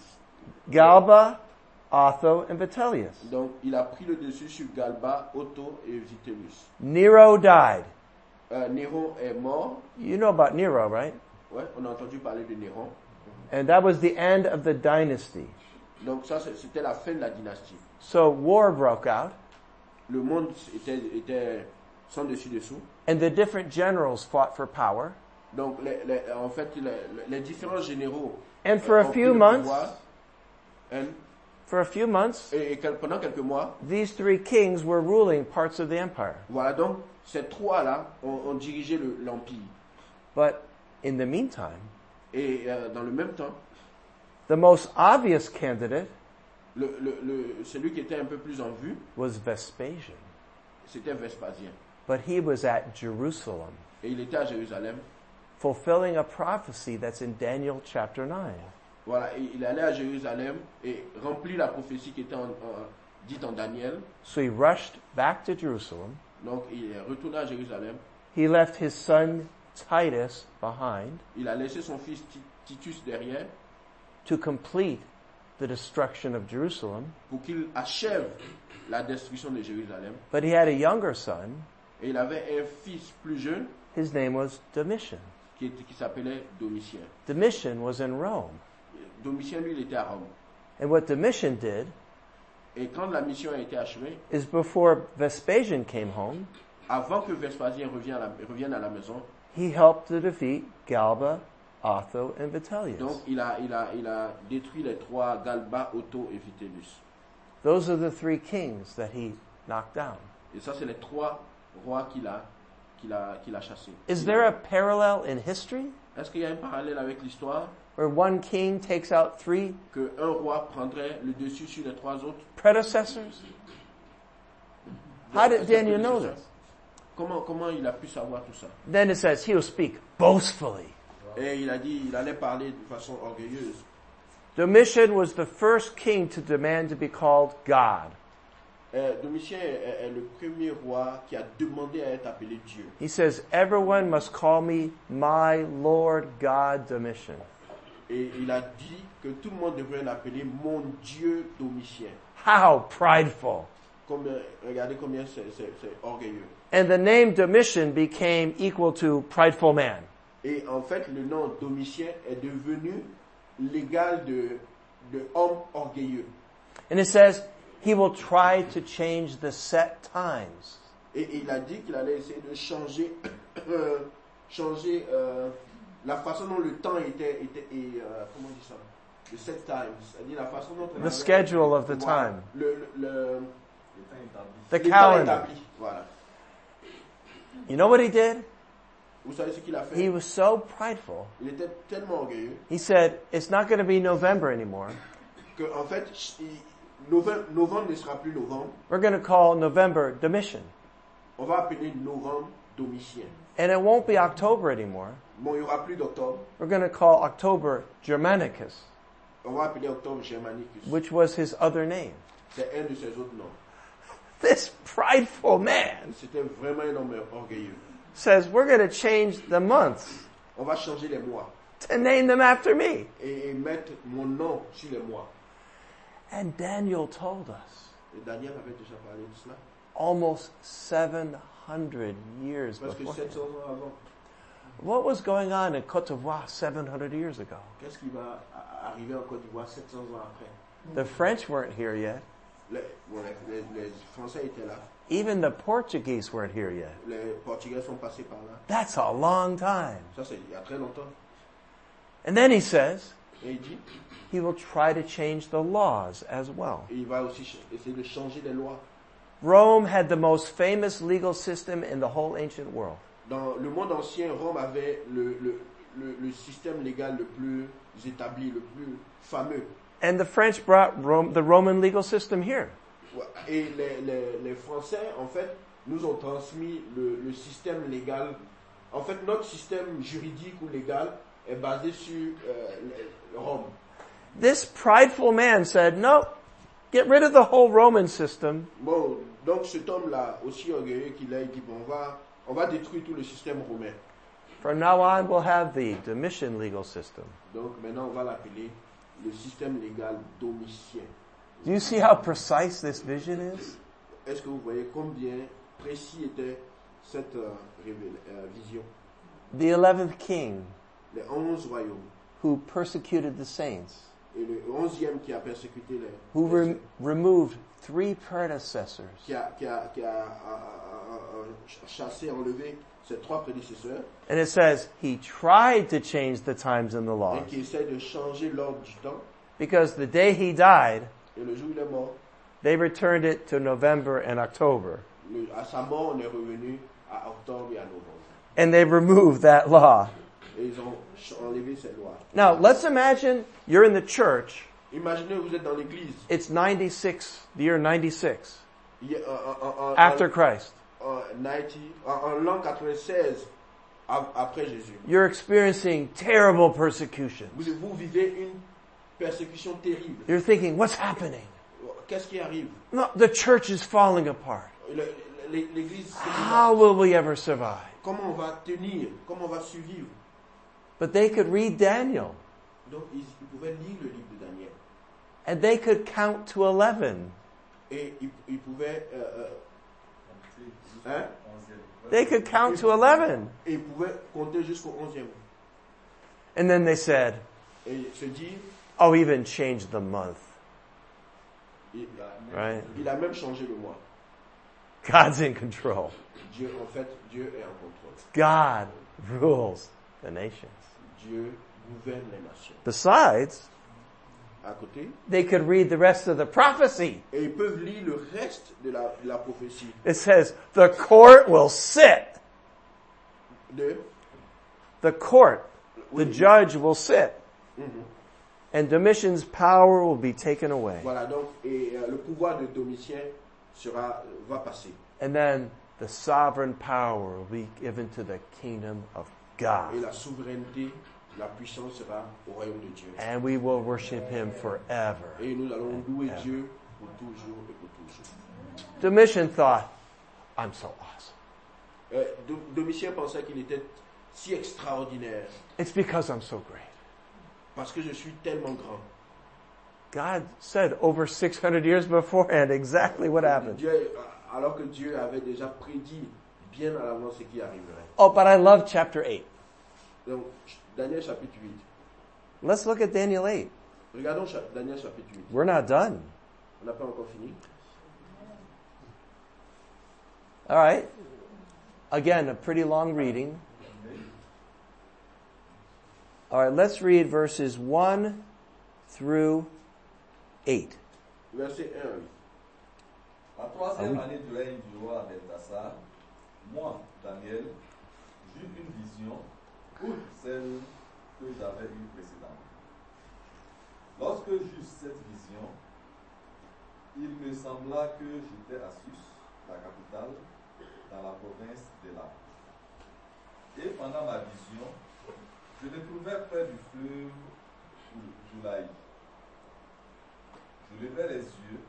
Galba, Otho, and Vitellius. Donc, il a pris le dessus sur Galba, Otho et Vitellius. Nero died. Euh, Néron est mort. You know about Nero, right? Ouais, on a entendu parler de Néron. And that was the end of the dynasty. Donc ça, c'est- c'était la fin de la dynastie. So war broke out, Le monde était, était sans dessus-dessous. and the different generals fought for power. Donc, les, les- en fait, les, les différents généraux And for euh, a ont few pris le months, pouvoir. And- for a few months, et, et quel- pendant quelques mois, these three kings were ruling parts of the empire. voilà, donc ces trois-là ont, ont dirigé le- l'empire. But in the meantime, Et euh, dans le même temps, the most obvious candidate le, le, le- celui qui était un peu plus en vue, was Vespasian. c'était Vespasien. But he was at Jerusalem, Et il était à Jérusalem. fulfilling a prophecy that's in Daniel chapter nine. Voilà, et il allait à Jérusalem et remplit la prophétie qui était en- en- dite en Daniel. So he rushed back to Jerusalem. Donc il est retourné à Jérusalem. He left his son Titus behind Il a laissé son fils Ti- Titus derrière to complete the destruction of Jerusalem. pour qu'il achève la destruction de Jérusalem. But he had a younger son. Et il avait un fils plus jeune His name was Domitian. qui, était- qui s'appelait Domitien. Domitian was in Rome. Domitien, lui, il était à Rome. And what Domitian did Et quand la mission a été achevée, is before Vespasian came home, avant que Vespasien revienne à la, revienne à la maison, he helped to defeat Galba, Otho, and Vitellius. donc il a, il, a, il a détruit les trois, Galba, Otho et Vitellius. Those are the three kings that he knocked down. Et ça, c'est les trois rois qu'il a, qu'il a, qu'il a chassés. Is there a parallel in history Est-ce qu'il y a un parallèle avec l'histoire where one king takes out three qu'un roi prendrait le dessus sur les trois autres? predecessors? How did Daniel know this? Comment, comment il a pu savoir tout ça? Then it says he'll speak boastfully. Et il a dit, il allait parler de façon orgueilleuse. Domitian was the first king to demand to be called God. Euh, Domitien est, est le premier roi qui a demandé à être appelé Dieu. He says, everyone must call me my Lord God Domitian. Et il a dit que tout le monde devrait l'appeler mon Dieu Domitien. How prideful. Combien, regardez combien c'est, c'est, c'est orgueilleux. And the name Domitian became equal to prideful man. Et en fait, le nom Domitien est devenu l'égal de, de homme orgueilleux. And it says, he will try to change the set times. Et, et il a dit qu'il allait essayer de changer, euh, changer euh, la façon dont le temps était, était et, euh, comment on dit ça? the set times, c'est-à-dire la façon dont on The avait- schedule of the Voilà. time. Le, le, le, Le temps établi. The les temps calendar. établis. Voilà. You know what he did? Vous savez ce qu'il a fait? He was so prideful. Il était tellement orgueilleux He said, it's not going to be November anymore. que, en fait, il- novembre, novembre ne sera plus novembre. We're going to call November Domitian. On va appeler novembre Domitien. And it won't be October anymore. Bon, il n'y aura plus d'octobre. We're going to call October Germanicus, On va appeler octobre Germanicus. which was his other name. C'est un de ses autres noms. This prideful man C'était vraiment un homme orgueilleux. says, we're going to change the months On va changer les mois to name them after me. et, et mettre mon nom sur les mois. And Daniel told us Et Daniel avait déjà parlé de cela. almost seven hundred years Parce que before. sept cents ans avant, What was going on in Côte d'Ivoire seven hundred years ago? qu'est-ce qui va a- arriver en Côte d'Ivoire sept cents ans après? The French weren't here yet. Les, bon, les, les- les Français étaient là. Even the Portuguese weren't here yet. Les Portugais sont passés par là. That's a long time. Ça, c'est il y a très longtemps. And then he says Et il dit, he will try to change the laws as well. et il va aussi ch- essayer de changer les lois. Rome had the most famous legal system in the whole ancient world. Dans le monde ancien, Rome avait le, le, le, le système légal le plus établi, le plus fameux. And the French brought Rome, the Roman legal system here. Et les, les, les Français, en fait, nous ont transmis le, le système légal. En fait, notre système juridique ou légal est basé sur euh, le- Rome. This prideful man said, no, get rid of the whole Roman system. Bon, donc cet homme-là, aussi orgueilleux qu'il est, il dit, bon, on va, on va détruire tout le système romain. From now on, we'll have the Domitian legal system. Donc maintenant, on va l'appeler le système légal domitien. Do you see how precise this vision is? Est-ce que vous voyez combien précis était cette euh, révél- euh, vision? The eleventh king Les onze royaumes. who persecuted the saints, Et le onzième qui a persécuté les... who les- rem- removed three predecessors, qui a, qui a, qui a, a- a- a- a chassé, enlevé ses trois prédécesseurs and it says he tried to change the times and the et laws qui essaie de changer l'ordre du temps. because the day he died, Et le jour où il est mort, they returned it to November and October. le- à sa mort, on est revenu à octobre et à novembre. And they removed that law. Et ils ont ch- enlevé ces lois. Now, let's imagine you're in the church. Imaginez, vous êtes dans l'église. It's ninety-six, the year ninety-six, Il y a- en, en- en- after Christ. en, quatre-vingt, en, en l'an quatre-vingt-seize av- après Jésus. You're experiencing terrible persecutions. Vous, vous vivez une persécution terrible. You're thinking, what's happening? Qu'est-ce qui arrive? No, the church is falling apart. Le- le- L'église, How will we ever survive? comment on va tenir? Comment on va survivre? But they could read Daniel, Donc, ils, ils pouvaient lire le livre de Daniel. and they could count to eleven. Et ils, ils pouvaient, euh, euh, hein? They could count to eleven. Et ils pouvaient compter jusqu'au onzième. And then they said, Et se dire, oh, even change the month, il, right? il a même changé le mois. God's in control. Dieu, en fait, Dieu est en contrôle. God rules the nations. Dieu gouverne les nations. Besides, À côté, they could read the rest of the prophecy. et ils peuvent lire le reste de la, de la prophétie It says, the court will sit. de, The court, the Oui. judge will sit. Mhm. And Domitian's power will be taken away. Voilà, donc, et euh, le pouvoir de Domitien sera, va passer. And then the sovereign power will be given to the kingdom of Et God. la souveraineté, la puissance sera au royaume de Dieu. And we will worship him forever. Et nous allons louer Dieu pour toujours et pour toujours. Domitian thought, I'm so awesome. Euh, Do- Domitien pensait qu'il était si extraordinaire It's because I'm so great. parce que je suis tellement grand. God said over six hundred years beforehand exactly what happened. Dieu, alors que Dieu avait déjà prédit bien à l'avance ce qui arriverait. Oh, but I love chapter eight. Donc, Daniel chapitre huit. Let's look at Daniel eight. Regardons cha- Daniel chapitre huit. We're not done. On n'a pas encore fini. All right. Again, a pretty long reading. All right, let's read verses one through eight. Verset un à huit. La troisième Ah oui. année du règne du roi Beltasar, moi, Daniel, j'eus une vision, outre celle que j'avais eue précédemment. Lorsque j'eus cette vision, il me sembla que j'étais à Sus, la capitale, dans la province d'Élam. Et pendant ma vision, je me trouvais près du fleuve Joulaï. Je levai les yeux,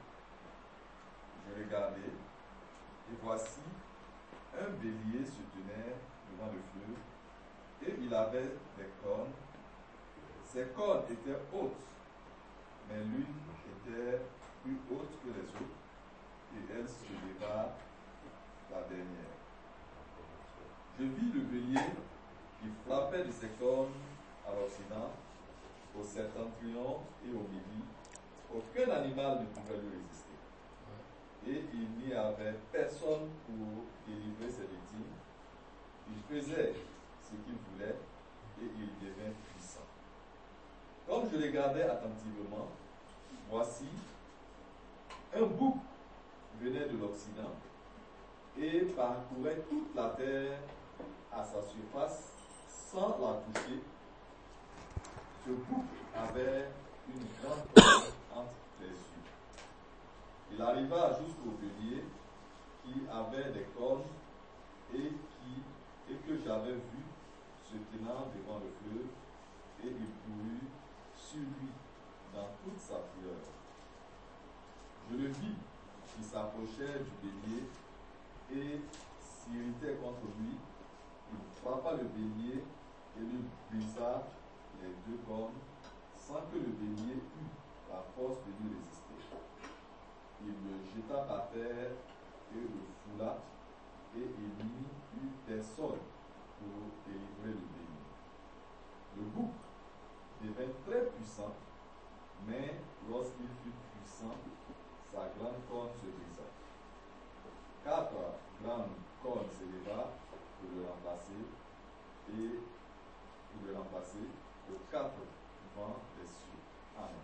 je regardais, et voici, un bélier se tenait devant le fleuve, et il avait des cornes. Ses cornes étaient hautes, mais l'une était plus haute que les autres, et elle se leva la dernière. Je vis le bélier qui frappait de ses cornes à l'Occident, au septentrion et au midi. Aucun animal ne pouvait lui résister. Et il n'y avait personne pour délivrer ses victimes. Il faisait ce qu'il voulait et il devint puissant. Comme je regardais attentivement, voici, un bouc venait de l'Occident et parcourait toute la terre à sa surface sans la toucher. Ce bouc avait une grande corne entre les yeux. Il arriva jusqu'au bélier qui avait des cornes et, qui, et que j'avais vu se tenant devant le fleuve, et il courut sur lui dans toute sa fureur. Je le vis qui s'approchait du bélier et s'irritait contre lui. Il frappa le bélier et lui brisa les deux cornes sans que le bélier eût la force de lui résister. Il le jeta par terre et le foula, et il n'y eut personne pour délivrer le bélier. Le bouc devint très puissant, mais lorsqu'il fut puissant, sa grande corne se brisa. Quatre grandes cornes se leva pour le remplacer, et pour le remplacer, aux quatre vents des cieux. Amen.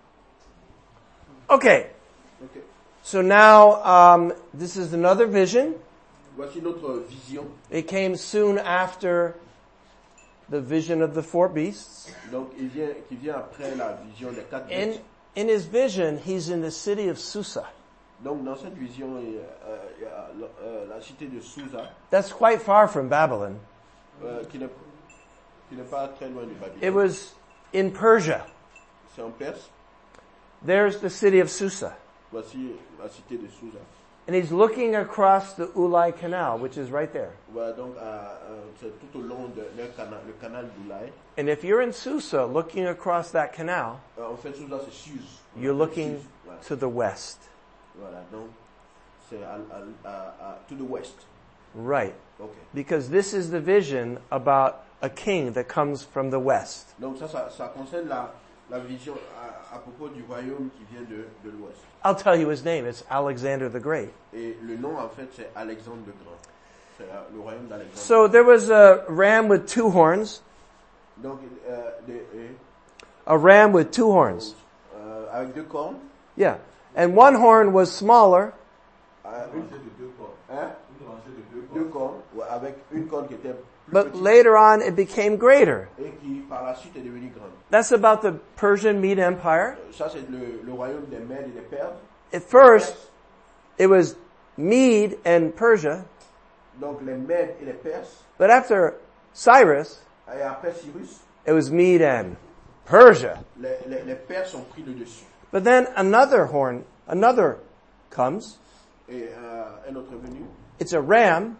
Okay, Ok. so now um, this is another vision. Voici notre vision. It came soon after the vision of the four beasts. Donc, il vient, qui vient après la vision des quatre In, bêtes. in his vision, he's in the city of Susa. Donc, dans cette vision, il y a, euh, il y a la, euh, la cité de Susa, That's quite far from Babylon. euh, qui n'est qui n'est pas très loin du It Babylone. was in Persia. C'est en Perse. There's the city of Susa. Voici la cité de Susa. And he's looking across the Ulai Canal, which is right there. Voilà, donc, euh, euh, c'est tout au long de le canal, le canal d'Oulaï. And if you're in Susa, looking across that canal, Euh, en fait, Susa, c'est Suse. you're looking Suse, voilà. to the west. Voilà, donc, c'est à, à, à, à, to the west. Right. Ok. Because this is the vision about a king that comes from the west. Donc, ça, ça, ça concerne la, la vision à, à propos du royaume qui vient de, de l'ouest. I'll tell you his name. It's Alexander the Great. Et le nom, en fait, c'est Alexandre le Grand. C'est euh, le royaume d'Alexandre. So there was a ram with two horns, Donc, euh, des, euh, a ram with two horns. euh, avec deux cornes. Yeah. And one horn was smaller, euh, Une une, rangée de deux cornes. hein, Une rangée de deux deux cornes. cornes, ouais, avec une corne qui était plus but petite later on it became greater. et qui, par la suite, est devenue grande. That's about the Persian Mede Empire. Euh, Ça, c'est le, le royaume des Mèdes et des Perses. At first, it was Mede and Persia, Donc, les Mèdes et les Perses. but after Cyrus, Et après Cyrus, it was Mede and Persia. les, les, les Perses ont pris le dessus. But then another horn, another comes. Et euh, un autre venu, It's a ram.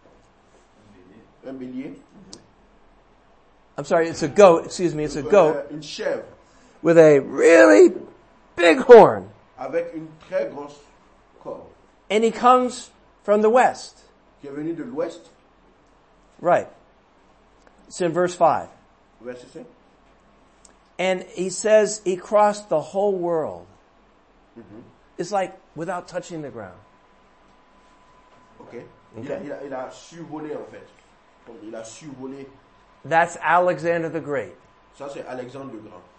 un bélier. I'm sorry, it's a goat. Excuse me, it's a goat Euh, une chèvre with a really big horn. avec une très grosse corne And he comes from the west. qui est venue de l'ouest. Right. It's in verse five. Verset cinq. And he says he crossed the whole world. Mhm. It's like without touching the ground. Ok. Il, a, Ok. il, a, il a survolé en fait. Donc, il a survolé. That's Alexander the Great. Ça c'est Alexandre le Grand.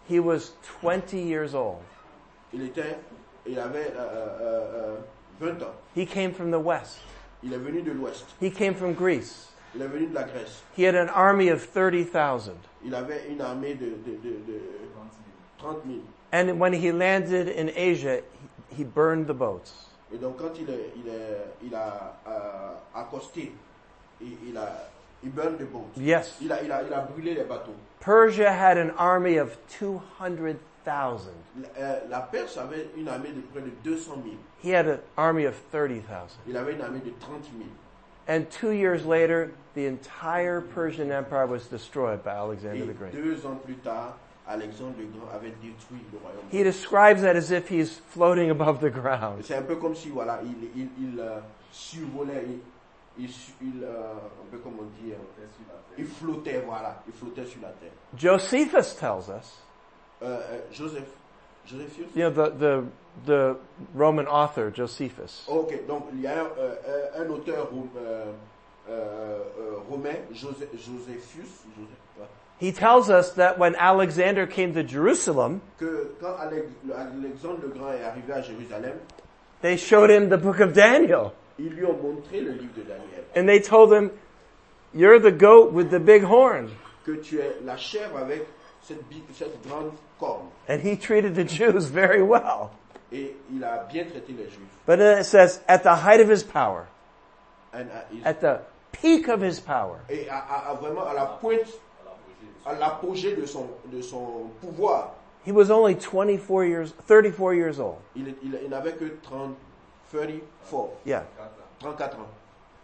he was twenty years old. Il était, il avait euh, euh, euh, vingt ans. He came from the west. Il est venu de l'Ouest. He came from Greece. Il est venu de la Grèce. He had an army of thirty thousand. Il avait une armée de, de, de, de trente mille. And when he landed in Asia, he, he burned the boats. Et donc quand il, est, il, est, il a euh, accosté, il, il a il burn the boat. Yes. Il a, il, a, il a brûlé les bateaux. Persia had an army of two hundred thousand. La, euh, la Perse avait une armée de près de deux cent mille. He had an army of thirty thousand. Il avait une armée de trente mille. And two years later, the entire Persian Empire was destroyed by Alexander Et the Great. deux ans plus tard, Alexandre le Grand avait détruit le royaume. He describes that as if he's floating above the ground. C'est un peu comme si voilà, il, il, il euh, survolait, il, il, il euh, un peu comme on dit, euh, il flottait, voilà, il flottait sur la terre. Josephus tells us, Euh, euh, Joseph, Josephius. you know, the, the, the Roman author, Josephus. Ok, donc il y a un, euh, un auteur euh, euh, euh, romain, Joseph, Josephius, Joseph, ouais, He tells us that when Alexander came to Jerusalem, que quand Alex, Alexandre le Grand est arrivé à Jérusalem, they showed him the book of Daniel. ils lui ont montré le livre de Daniel. And they told him, you're the goat with the big horn. Que tu es la chèvre avec cette, bi- cette grande corne. And he treated the Jews very well. Et il a bien traité les Juifs. But then it says, at the height of his power, And, uh, il- at the peak of his power, et à, à- à vraiment à la pointe, à l'apogée de son, de son pouvoir, he was only twenty-four years, thirty-four years old. il, il, il n'avait que trente, trente-quatre, Yeah. trente-quatre ans.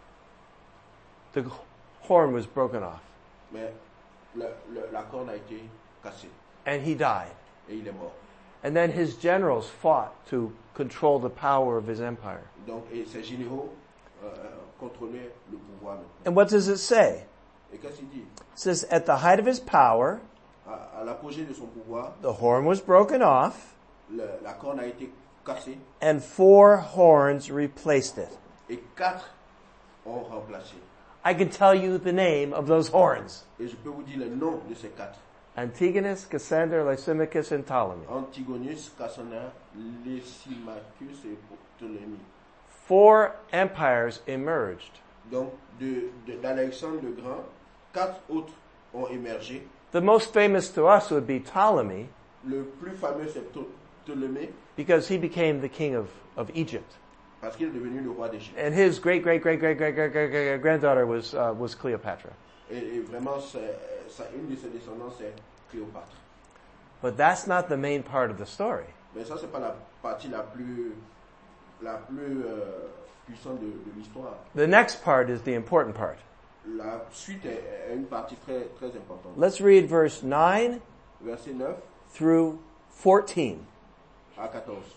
The horn was broken off. Mais le, le, la corne a été cassée And he died. et il est mort. And then his generals fought to control the power of his empire. Donc, et ses généraux euh, contrôlaient le pouvoir maintenant. And what does it say? Et qu'est-ce qu'il dit? It says, at the height of his power, À, à l'apogée de son pouvoir, the horn was broken off, le, la corne a été cassée and four horns replaced it. et quatre ont remplacé. I can tell you the name of those horns. Et je peux vous dire le nom de ces quatre. Antigonus, Cassander, Lysimachus, and Ptolemy. Antigonus, Cassandre, Lysimachus et Ptolémée. Four empires emerged. Donc, de, de, d'Alexandre le Grand, quatre autres ont émergé. The most famous to us would be Ptolemy, Le plus fameux, c'est Pto- Ptolémée, because he became the king of, of Egypt. parce qu'il est devenu le roi d'Égypte. And his great, great, great, great, great, great, great, great granddaughter was, uh, was Cleopatra. Et, et vraiment, c'est, ça, une de ses descendants, c'est Cléopâtre. But that's not the main part of the story. Mais ça, c'est pas la partie la plus, la plus euh, puissante de, de l'histoire. The next part is the important part. La suite est, est une partie très, très importante. Let's read verse nine Verset neuf through fourteen. à quatorze.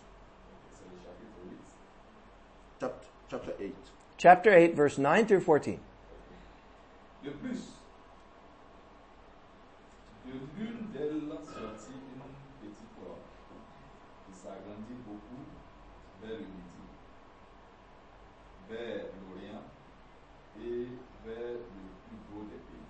Chapter, chapter eight. Chapter eight, verse nine through fourteen. De plus, de l'une d'elles sortit une petite corne qui s'agrandit beaucoup vers le midi, vers l'Orient et vers le plus beau des pays.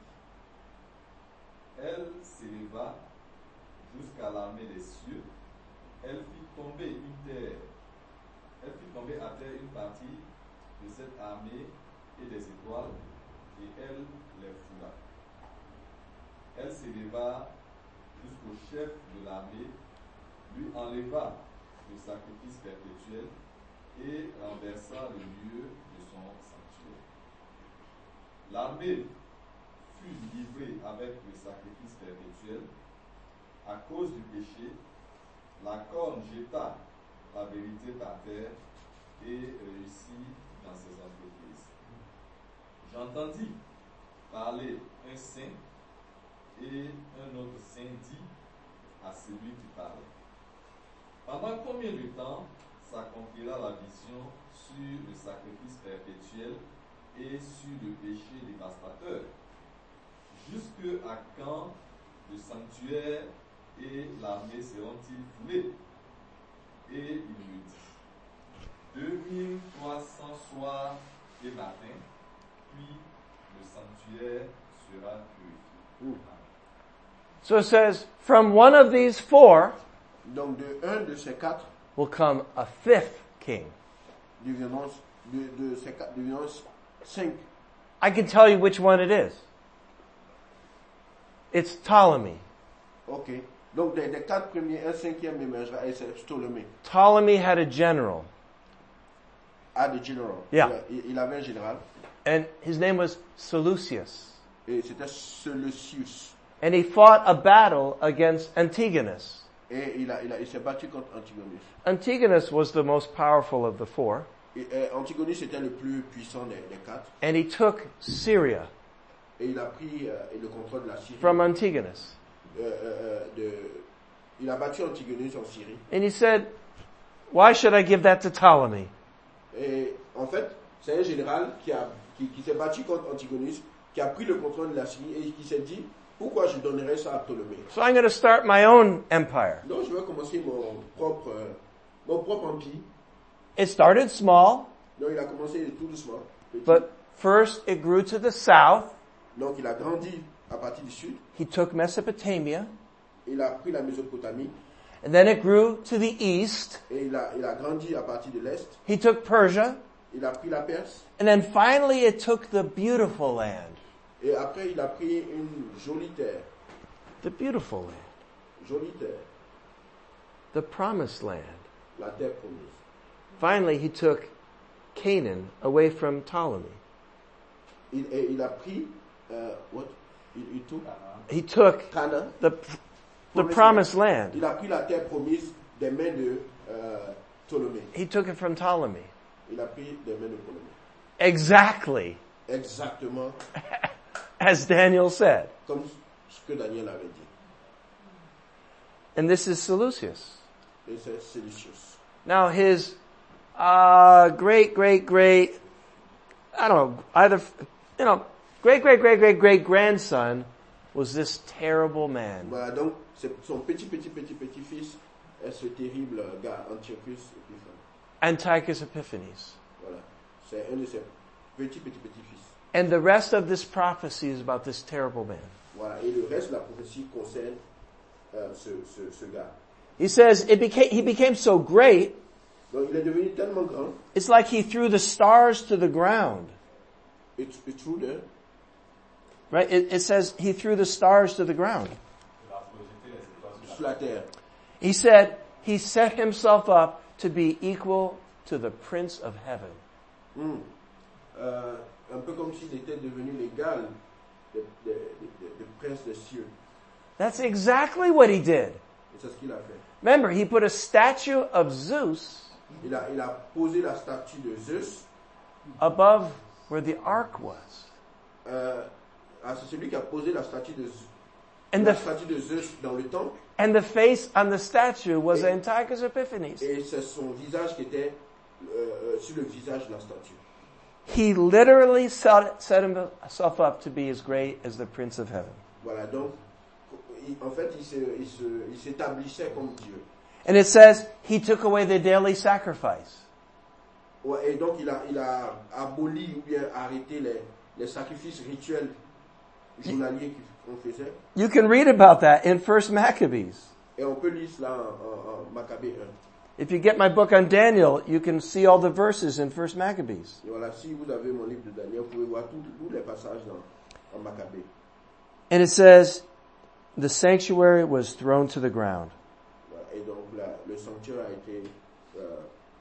Elle s'éleva jusqu'à l'armée des cieux. Elle fit tomber une terre. Elle fit tomber à terre une partie de cette armée et des étoiles, et elle les foula. Elle s'éleva jusqu'au chef de l'armée, lui enleva le sacrifice perpétuel et renversa le lieu de son sanctuaire. L'armée fut livrée avec le sacrifice perpétuel. À cause du péché, la corne jeta la vérité par terre et réussit dans ses entreprises. J'entendis parler un saint et un autre saint dit à celui qui parlait: pendant combien de temps s'accomplira la vision sur le sacrifice perpétuel et sur le péché dévastateur? Jusque à quand le sanctuaire et l'armée seront-ils foulés? Et il me dit: deux mille trois cents soirs et matin, puis le sanctuaire sera purifié. So it says, from one of these four Donc de un de ces quatre will come a fifth king. deviendront, de, de ces quatre deviendront cinq. I can tell you which one it is. It's Ptolemy. Ok. Donc des, des quatre premiers, un cinquième émergera et c'est Ptolémée. Ptolemy had a general, Ah, de general. Yeah. Il, il avait un général and his name was Seleucus. et c'était Seleucus. And he fought a battle against Antigonus. Et il, a, il, a, il s'est battu contre Antigonus. Antigonus was the most powerful of the four, Et, et Antigonus était le plus puissant des, des quatre. and he took Syria Et il a pris euh, le contrôle de la Syrie. from Antigonus. Euh, euh, euh, de, il a battu Antigonus en Syrie. And he said, why should I give that to Ptolemy? Et en fait, c'est un général qui, a, qui, qui s'est battu contre Antigonus, qui a pris le contrôle de la Syrie et qui s'est dit, pourquoi je donnerais ça à Ptolémée? So I'm going to start my own empire. Donc je vais commencer mon propre, euh, mon propre empire. It started small, Donc il a commencé tout doucement. Petit. but first it grew to the south. Donc il a grandi à partir du sud. He took Mesopotamia, Il a pris la Mésopotamie. and then it grew to the east. Et il a, il a grandi à partir de l'Est. He took Persia, Il a pris la Perse. and then finally it took the beautiful land. Et après il a pris une jolie terre. The beautiful land. Jolie terre. The promised land. La terre promise. Finally he took Canaan away from Ptolemy. Il, et il a pris, euh, what? Il, il took He took Canaan. the, the promised land. Il a pris la terre promise des mains de euh, Ptolémée. He took it from Ptolemy. Il a pris des mains de Ptolémée. Exactly Exactement as Daniel said. comme ce que Daniel avait dit. And this is Seleucus. Et c'est Seleucus. Now his uh, great, great, great, I don't know, either, you know, great, great, great, great, great grandson was this terrible man. Voilà, donc c'est son petit, petit, petit, petit fils est ce terrible gars, Antiochus Épiphanes. Antiochus Epiphanes. Voilà, c'est un de ses petits, petits, petits fils. And the rest of this prophecy is about this terrible man. Voilà, et le reste de la prophétie concerne euh, ce, ce, ce gars. He says it became, he became so great, Donc il est devenu tellement grand, it's like he threw the stars to the ground. it's, it's true there. Right? It, it says he threw the stars to the ground. Sur la terre. He said he set himself up to be equal to the Prince of Heaven. Hmm. Euh, un peu comme s'il était devenu l'égal des de, de, de, de princes des cieux. That's exactly what he did. Et c'est ce qu'il a fait. Remember, he put a statue of Zeus Il a, il a posé la statue de Zeus. above where the ark was. Euh, ah, c'est celui qui a posé la statue de Zeus. And La the, statue de Zeus dans le temple. and the face on the statue was Antiochus Epiphanes. Et c'est son visage qui était euh, sur le visage de la statue. He literally set, set himself up to be as great as the Prince of Heaven. Voilà, donc, il, en fait, il, se, il, se, il s'établissait comme Dieu. And it says he took away the daily sacrifice. Ouais, et donc, il a, il a aboli ou bien arrêté les, les sacrifices rituels journaliers qu'on faisait. You can read about that in First Maccabees. Et on peut lire cela en, en, en Maccabée un. If you get my book on Daniel, you can see all the verses in First Maccabees. Et voilà, si vous avez mon livre de Daniel, vous pouvez voir tous tous les passages dans, en Maccabée. And it says, the sanctuary was thrown to the ground. Voilà, et donc, la, le sanctuaire a été euh,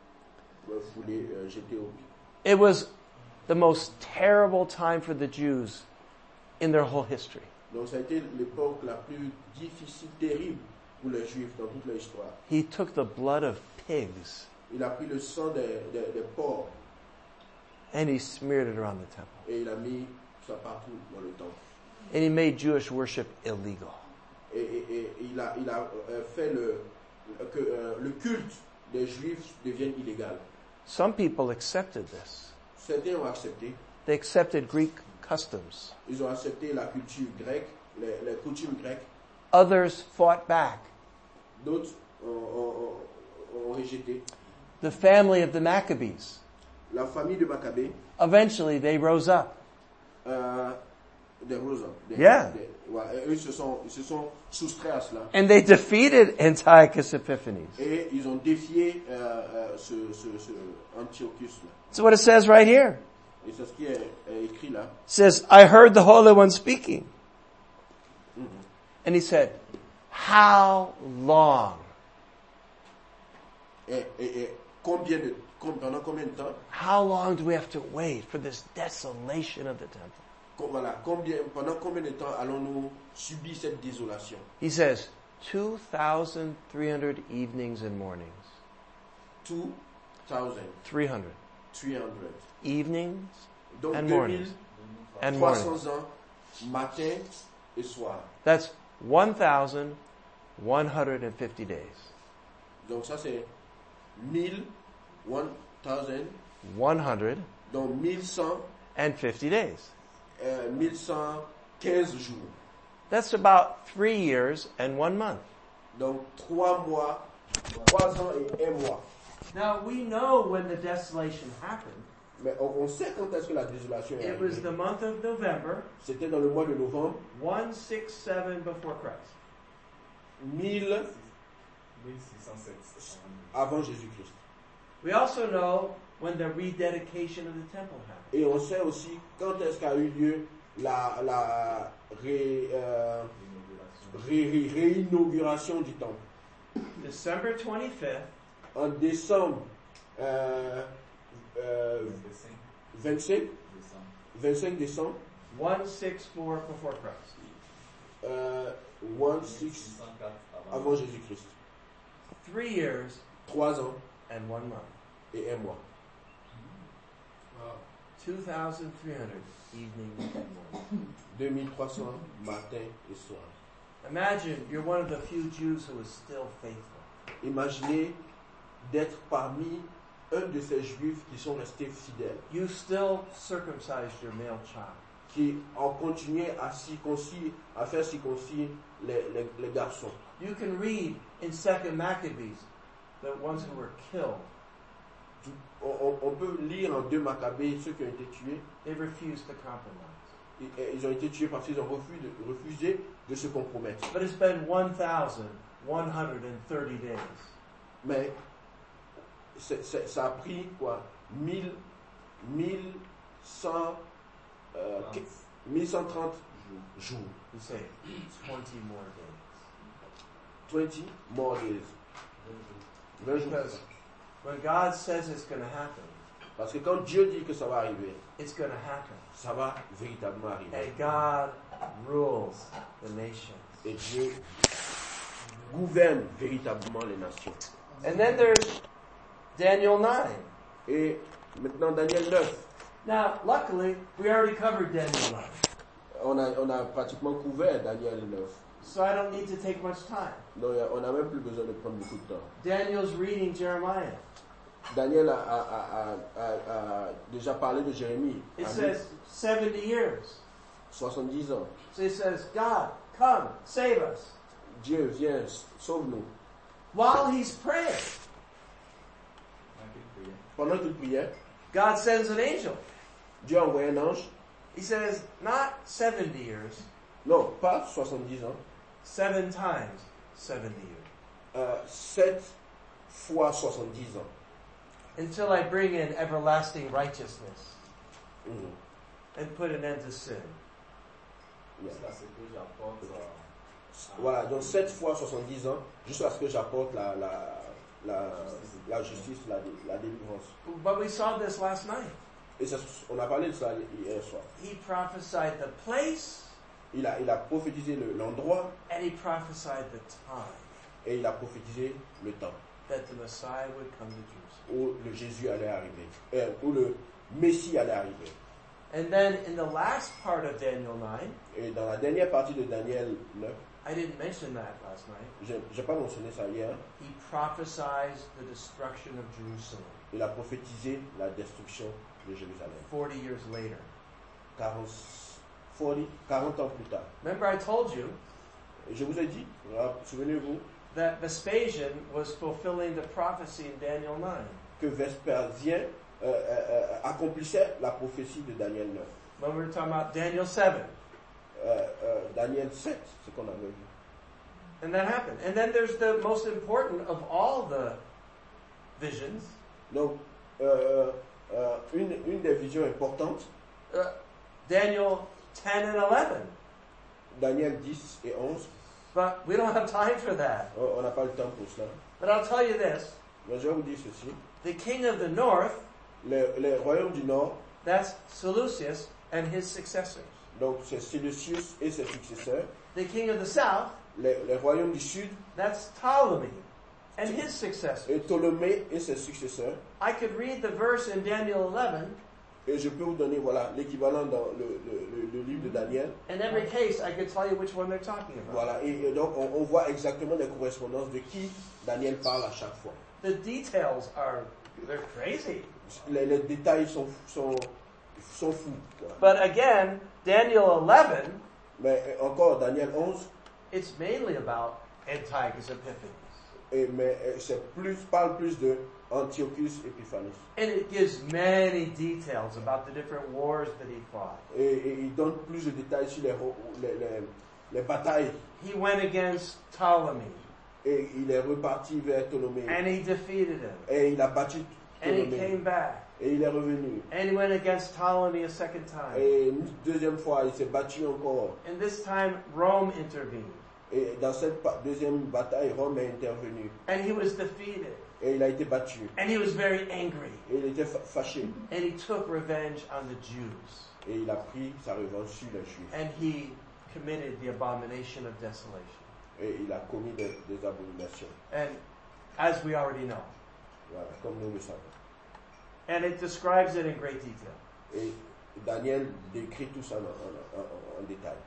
foulé, euh, jeté au pied. It was the most terrible time for the Jews in their whole history. Donc, ça a été l'époque la plus difficile, terrible pour les Juifs dans toute leur histoire. He took the blood of pigs Il a pris le sang des, des, des porcs and he smeared it around the temple. et il a mis ça partout dans le temple. And he made Jewish worship illegal. Et, et, et il a, il a euh, fait le, que euh, le culte des Juifs devienne illégal. Some people accepted this. Certains ont accepté. They accepted Greek customs. Ils ont accepté la culture grecque, les, les coutumes grecques. Others fought back. D'autres ont, ont, ont, ont rejeté. The family of the Maccabees, La famille de Maccabée, eventually they rose up. euh, Des roses. Des, Yeah. des- ouais, et eux, ils se sont, ils se sont soustraits à cela. And they defeated Antiochus Epiphanes. Et ils ont défié euh, euh, ce, ce, ce Antiochus là. That's what it says right here. Et c'est ce qui est, est écrit là. It says, I heard the Holy One speaking. And he said, how long? Et, et, et combien de, com- pendant combien de temps? How long do we have to wait for this desolation of the temple? Com- Voilà, combien, pendant combien de temps allons-nous subir cette désolation? He says, two thousand three hundred evenings and mornings. two thousand three hundred. three hundred. Evenings Donc and deux mornings. mille And trois mornings. cents ans, matin et soir. That's one thousand one hundred fifty days. Donc ça c'est mille, one thousand, one hundred donc mille cent, fifty days. euh, mille cent quinze jours. That's about three years and one month. Donc trois mois, trois ans et un mois. Now we know when the desolation happened. Mais on, on sait quand est-ce que la désolation est It was arrivée. the month of November, C'était dans le mois de novembre, one sixty-seven before Christ. mille mille six cent sept. avant Jésus-Christ. We also know when the rededication of the temple happened. Et on sait aussi quand est-ce qu'a eu lieu la, la ré, euh, ré- ré- réinauguration du temple. December twenty-fifth, En décembre euh, euh, vingt-cinq, vingt-cinq décembre, one sixty-four before Christ. euh, seize avant Jésus-Christ. Three years Trois ans and one month. et un mois. two thousand three hundred evening and morning. deux mille trois cents matin et soir. Imagine you're one of the few Jews who is still faithful. Imaginez d'être parmi un de ces juifs qui sont restés fidèles, You still circumcised your male child. qui ont continué à circoncire, à faire circoncire les, les, les garçons. You can read in Second Maccabees the ones who were killed. On, on- on peut lire en deux Maccabées ceux qui ont été tués. They refused to compromise. Ils, ils ont été tués parce qu'ils ont refusé de, refusé de se compromettre. But it's been one thousand one hundred thirty days. Mais c'est- c'est- ça a pris quoi mille, mille cent, euh, mille cent trente jours. You say twenty more days. twenty more days. vingt jours. Because when God says it's going to happen, Parce que quand Dieu dit que ça va arriver, it's going to happen. ça va véritablement arriver. And God rules the nations. Et Dieu gouverne véritablement les nations. And then there's Daniel nine. Et maintenant Daniel neuf. Now, luckily, we already covered Daniel nine. On a, on a pratiquement couvert Daniel neuf. So I don't need to take much time. Donc on n'a même plus besoin de prendre beaucoup de temps. Daniel's reading Jeremiah. Daniel a, a- a- a- a déjà parlé de Jérémie. It A dit says seventy years. soixante-dix ans. So he says, God, come, save us. Dieu, viens, sauve-nous. While he's praying, Pendant qu'il priait, God sends an angel. Dieu a envoyé un ange. He says, not seventy years, Non, pas soixante-dix ans. seven times seventy years. Euh, sept fois soixante-dix ans. Until I bring in everlasting righteousness Mhm. and put an end to sin. Yeah. Jusqu'à ce que j'apporte euh, Voilà, donc sept fois soixante-dix ans, jusqu'à ce que j'apporte la, la, la, la justice, la, la délivrance. But we saw this last night. Et ça, on a parlé de ça hier soir. He prophesied the place Il a, il a prophétisé le- l'endroit and he prophesied the time et il a prophétisé le temps that the Messiah would come to Jerusalem. où le Jésus allait arriver, euh, où le Messie allait arriver. And then in the last part of Daniel nine, Et dans la dernière partie de Daniel neuf, I didn't mention that last night, j'ai j'ai pas mentionné ça hier, he prophesied the destruction of Jerusalem il a prophétisé la destruction de Jérusalem. forty years later. quarante, quarante, quarante ans plus tard. Remember I told you Et je vous ai dit, voilà, souvenez-vous, that Vespasian was fulfilling the prophecy in Daniel nine. que Vespasien euh, euh, euh, accomplissait la prophétie de Daniel neuf. When we were talking about Daniel seven, euh, euh, Daniel sept, ce qu'on avait vu. And that happened. And then there's the most important of all the visions. Donc, euh, euh, une, une des visions importantes, Uh, Daniel ten and eleven. Daniel dix et onze, But we don't have time for that. on n'a pas le temps pour cela. But I'll tell you this. Mais je vais vous dire ceci. The king of the north, Les, les royaumes du Nord, that's Seleucus and his successors. donc c'est Séleucus et ses successeurs. The king of the south, Les, les royaumes du Sud, that's Ptolemy and his successors. et Ptolémée et ses successeurs. I could read the verse in Daniel eleven. Et je peux vous donner voilà l'équivalent dans le, le, le, le livre de Daniel. In every case, I could tell you which one they're talking about. Voilà, et, et donc on, on voit exactement les correspondances de qui Daniel parle à chaque fois. The details are, they're crazy. Les, les détails sont, sont, sont fous. Voilà. But again, Daniel eleven, Mais encore, Daniel onze, it's mainly about Antiochus Epiphanes. et, mais c'est plus, parle plus de Antiochus Epiphanes. And it gives many details about the different wars that he fought. Et, et il donne plus de détails sur les, les, les, les batailles. He went against Ptolemy, Et il est reparti vers Ptolémée. and he defeated him. Et il a battu And he Ptolémée. came back. Et il est revenu. And he went against Ptolemy a second time. Et une deuxième fois, il s'est battu encore. And this time, Rome intervened. Et dans cette pa- deuxième bataille, Rome est intervenu. And he was defeated. Et il a été battu. And he was very angry. Et il était fa- fâché. And he took revenge on the Jews. Et il a pris sa revanche sur les Juifs. And he committed the abomination of desolation. Et il a commis des, des abominations. And as we already know. Voilà, comme nous le savons. And it describes it in great detail. Et Daniel décrit tout ça en, en- en- en détail.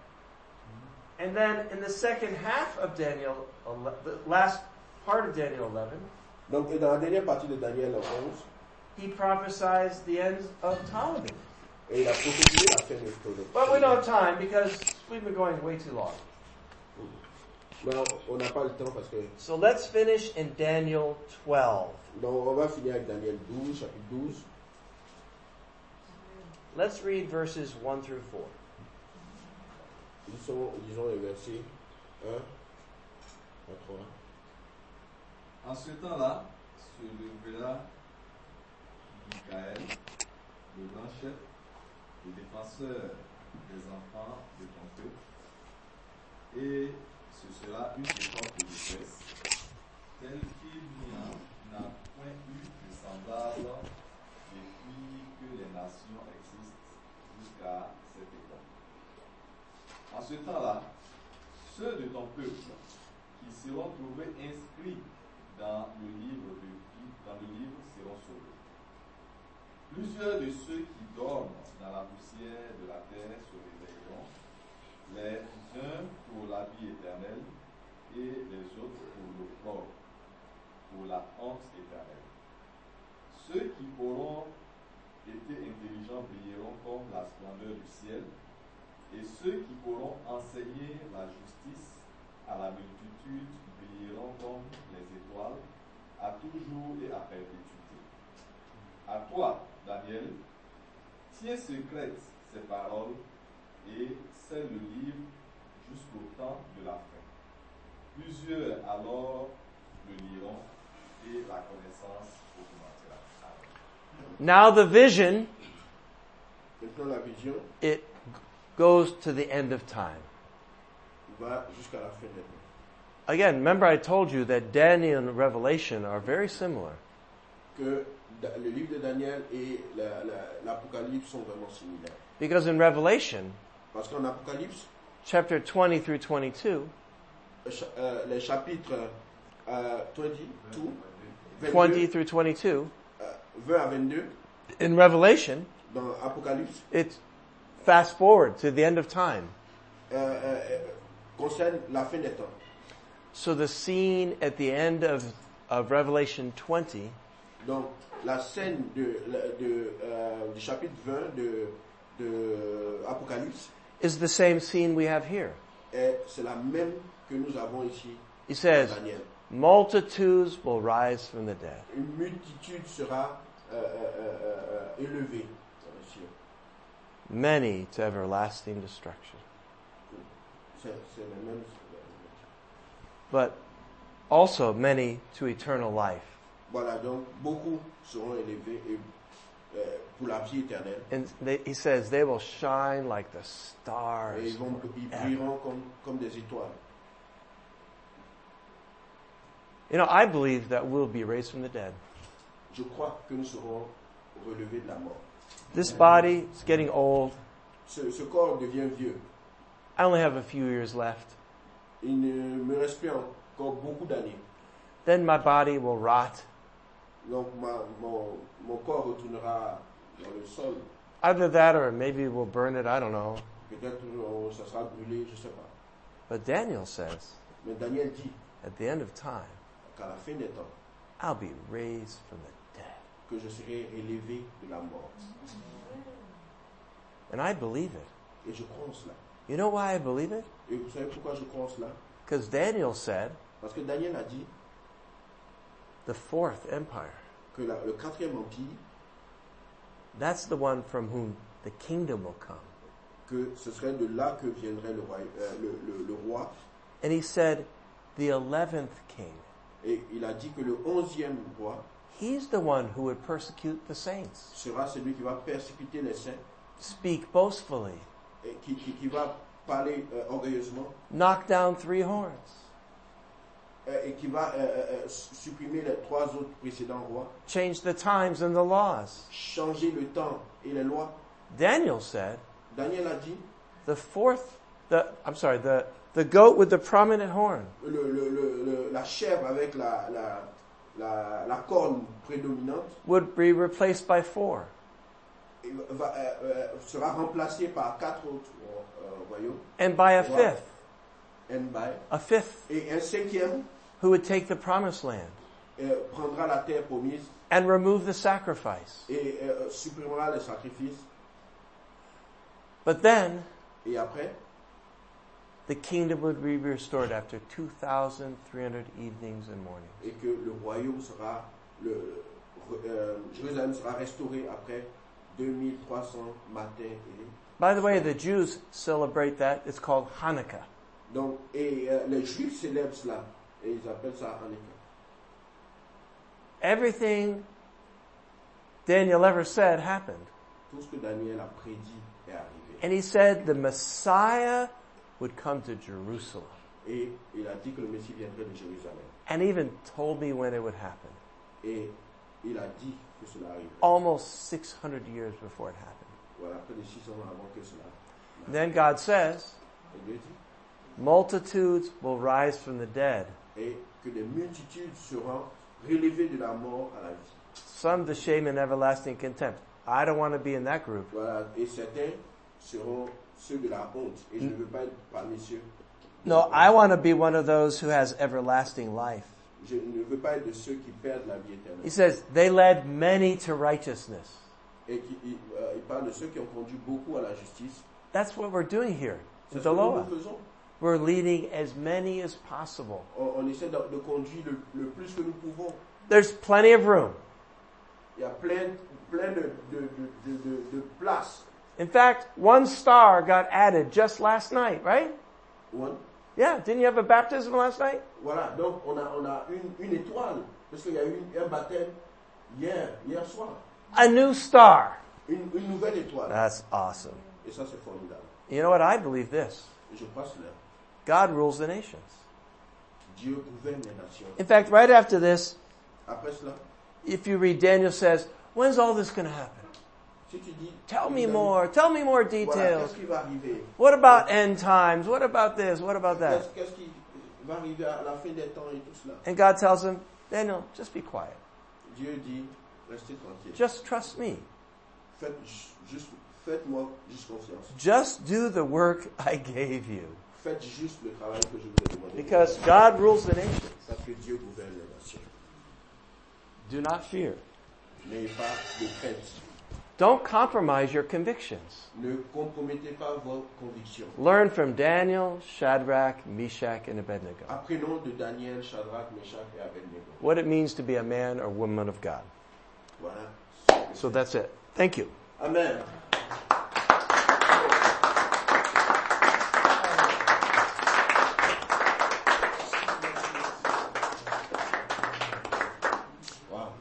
And then in the second half of Daniel, ele- the last part of Daniel eleven, Donc, et dans la dernière partie de Daniel onze, he prophesies the end of Ptolemy. et il a prophétisé la fin de Ptolémée. But we don't have time because we've been going way too long. Mais on- on n'a pas le temps parce que. So let's finish in Daniel twelve. Donc, on va finir avec Daniel douze, chapitre douze. Let's read verses one through four. Lisons, lisons les versets un à trois. En ce temps-là, se levela Michael, le grand chef, le défenseur des enfants de ton peuple, et ce sera une époque de détresse, telle qu'il n'y en a point eu de semblable depuis que les nations existent jusqu'à cette époque. En ce temps-là, ceux de ton peuple qui seront trouvés inscrits dans le livre de vie, dans le livre seront sauvés. Plusieurs de ceux qui dorment dans la poussière de la terre se réveilleront, les uns pour la vie éternelle et les autres pour l'opprobre, pour la honte éternelle. Ceux qui auront été intelligents brilleront comme la splendeur du ciel, et ceux qui auront enseigné la justice à la multitude brilleront comme les étoiles, à toujours et à perpétuité. À toi, Daniel, tiens secrètes ces paroles et scelle le livre jusqu'au temps de la fin. Plusieurs alors le liront et la connaissance augmentera. Now the vision, Maintenant, la vision it goes to the end of time. va jusqu'à la fin des temps. Again, remember I told you that Daniel and Revelation are very similar. Que da- le livre de Daniel et la- la- l'Apocalypse sont vraiment similaires. Because in Revelation, Parce qu'en Apocalypse, chapter twenty through twenty-two, euh, cha- euh, les chapitres euh, vingt-deux, twenty vingt-deux, through twenty-two, euh, vingt à vingt-deux, in Revelation, dans Apocalypse, it's fast forward to the end of time. euh, euh, euh, concernent la fin des temps. So the scene at the end of, of Revelation twenty Donc, la scène de, la- de, euh, du chapitre vingt de, de Apocalypse, is the same scene we have here. est- c'est la même que nous avons ici He dans says, Daniel. multitudes will rise from the dead. Une multitude sera euh, euh, euh, euh, élevée dans les cieux. Many to everlasting destruction. C'est, c'est le même. but also many to eternal life. Voilà, donc beaucoup seront élevés et, euh, pour la vie éternelle. And they, he says they will shine like the Et stars. ils, vont, ils forever. brilleront comme, comme des étoiles. You know, I believe that we'll be raised from the dead. Je crois que nous serons relevés de la mort. This body is getting old. Ce, ce corps devient vieux. I only have a few years left. Il ne me reste plus encore beaucoup d'années. Then my body will rot. Donc ma, mon, mon corps retournera dans le sol. Either that or maybe we'll burn it, I don't know. Peut-être euh, ça sera brûlé, je ne sais pas. But Daniel says, Mais Daniel dit at the end of time, qu'à la fin des temps, I'll be raised from the dead. que je serai élevé de la mort. And I believe it. Et je crois en cela. You know why I believe it? Et vous savez pourquoi je crois en cela? Because Daniel said, Parce que Daniel a dit the fourth empire, que la, le quatrième empire, that's the one from whom the kingdom will come. que ce serait de là que viendrait le roi. Euh, le, le, le roi. And he said, the eleventh king, Et il a dit que le onzième roi he's the one who would persecute the saints, sera celui qui va persécuter les saints, speak boastfully, et qui, qui, qui va parler euh, orgueilleusement, knock down three horns, euh, et qui va euh, euh, supprimer les trois autres précédents rois, change the times and the laws. changer le temps et les lois. Daniel said, Daniel a dit, the fourth, the, I'm sorry, the, the goat with the prominent horn le, le, le, le, la chèvre avec la, la, la, la corne prédominante would be replaced by four. et va, euh, euh, sera remplacée par quatre autres euh, royaumes, And by a Wow. fifth, and by, a fifth et un cinquième who would take the promised land euh, prendra la terre promise and remove the sacrifice. et euh, supprimera les sacrifices. But then Et après, the kingdom would be restored after two thousand three hundred evenings and mornings. et que le royaume sera, le, euh, Jérusalem sera restauré après deux mille trois cents matins et By the way, the Jews celebrate that. It's called Hanukkah. donc et euh, les Juifs célèbrent cela et ils appellent ça Hanukkah. Everything Daniel ever said happened. Tout ce que Daniel a prédit est arrivé. And he said the Messiah would come to Jerusalem. Et il a dit que le Messie viendrait de Jérusalem. And even told me when it would happen. Et il a dit que cela arriverait. Almost six hundred years before it happened. Voilà, près de six ans avant que cela. Then God says, Et Dieu dit, multitudes will rise from the dead. et que des multitudes seront relevées de la mort à la vie. Some to shame and everlasting contempt. I don't want to be in that group. Voilà, et certains seront ceux de la honte. Et je ne veux pas être parmi ceux. No, I want to be one of those who has everlasting life. Je ne veux pas être de ceux qui perdent la vie éternelle. He says, they led many to righteousness. Et qui, il, euh, il parle de ceux qui ont conduit beaucoup à la justice. That's what we're doing here C'est in ce que nous Deloa. faisons. We're leading as many as possible. On, on essaie de, de conduire le, le plus que nous pouvons. There's plenty of room. Il y a plein, plein de, de, de, de, de, de places. In fact, one star got added just last night, right? One. Yeah, didn't you have a baptism last night? Voilà, donc on a, on a une, une étoile. Parce qu'il y a eu un baptême hier, hier soir. A new star. Une, une nouvelle étoile. That's awesome. Et ça, c'est formidable. You know what? I believe this. Et je crois cela. God rules the nations. Dieu gouverne les nations. In fact, right after this, Après cela, if you read, Daniel says, when's all this going to happen? si tu dis, Tell me Vous avez- more. Tell me more Voilà, details. qu'est-ce qui va arriver? What about end times? What about this? What about that? Qu'est-ce, qu'est-ce qui va arriver à la fin des temps et tout cela? And God tells him, Daniel, just be quiet. Dieu dit, restez tranquille. Just trust me. Faites ju- juste, faites-moi juste confiance. Just do the work I gave you. Faites juste le travail que je vous ai demandé. Because God rules the nations. Parce que Dieu gouverne les nations. Do not fear. N'ayez pas de crainte. Don't compromise your convictions. Ne compromettez pas vos convictions. Learn from Daniel, Shadrach, Meshach, and Abednego. Apprenons de Daniel, Shadrach, Meshach et Abednego. What it means to be a man or woman of God. Voilà. So that's it. Thank you. Amen.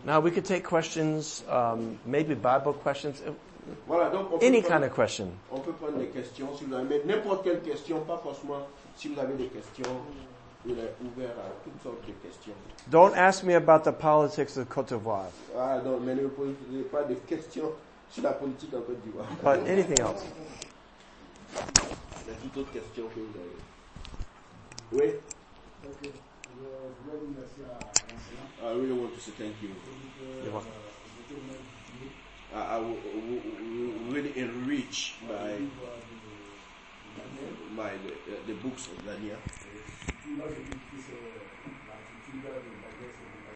Now we could take questions, um, maybe Bible questions, Voilà, donc on peut, any prendre, kind of question. on peut prendre des questions si vous avez, mais n'importe quelle question, pas forcément si vous avez des questions, il est ouvert à toutes sortes de questions. Don't ask me about the politics of Côte d'Ivoire, Ah non, mais ne posez pas de questions sur la politique en Côte d'Ivoire. but anything else. Il y a toute autre question que vous avez. Oui? Ok. Je voulais vous remercier à l'enseignant. I really want to say thank you. You're welcome. I, I w- w- w- really enriched by by the, the books of Daniel. Là, je dis que c'est l'attitude de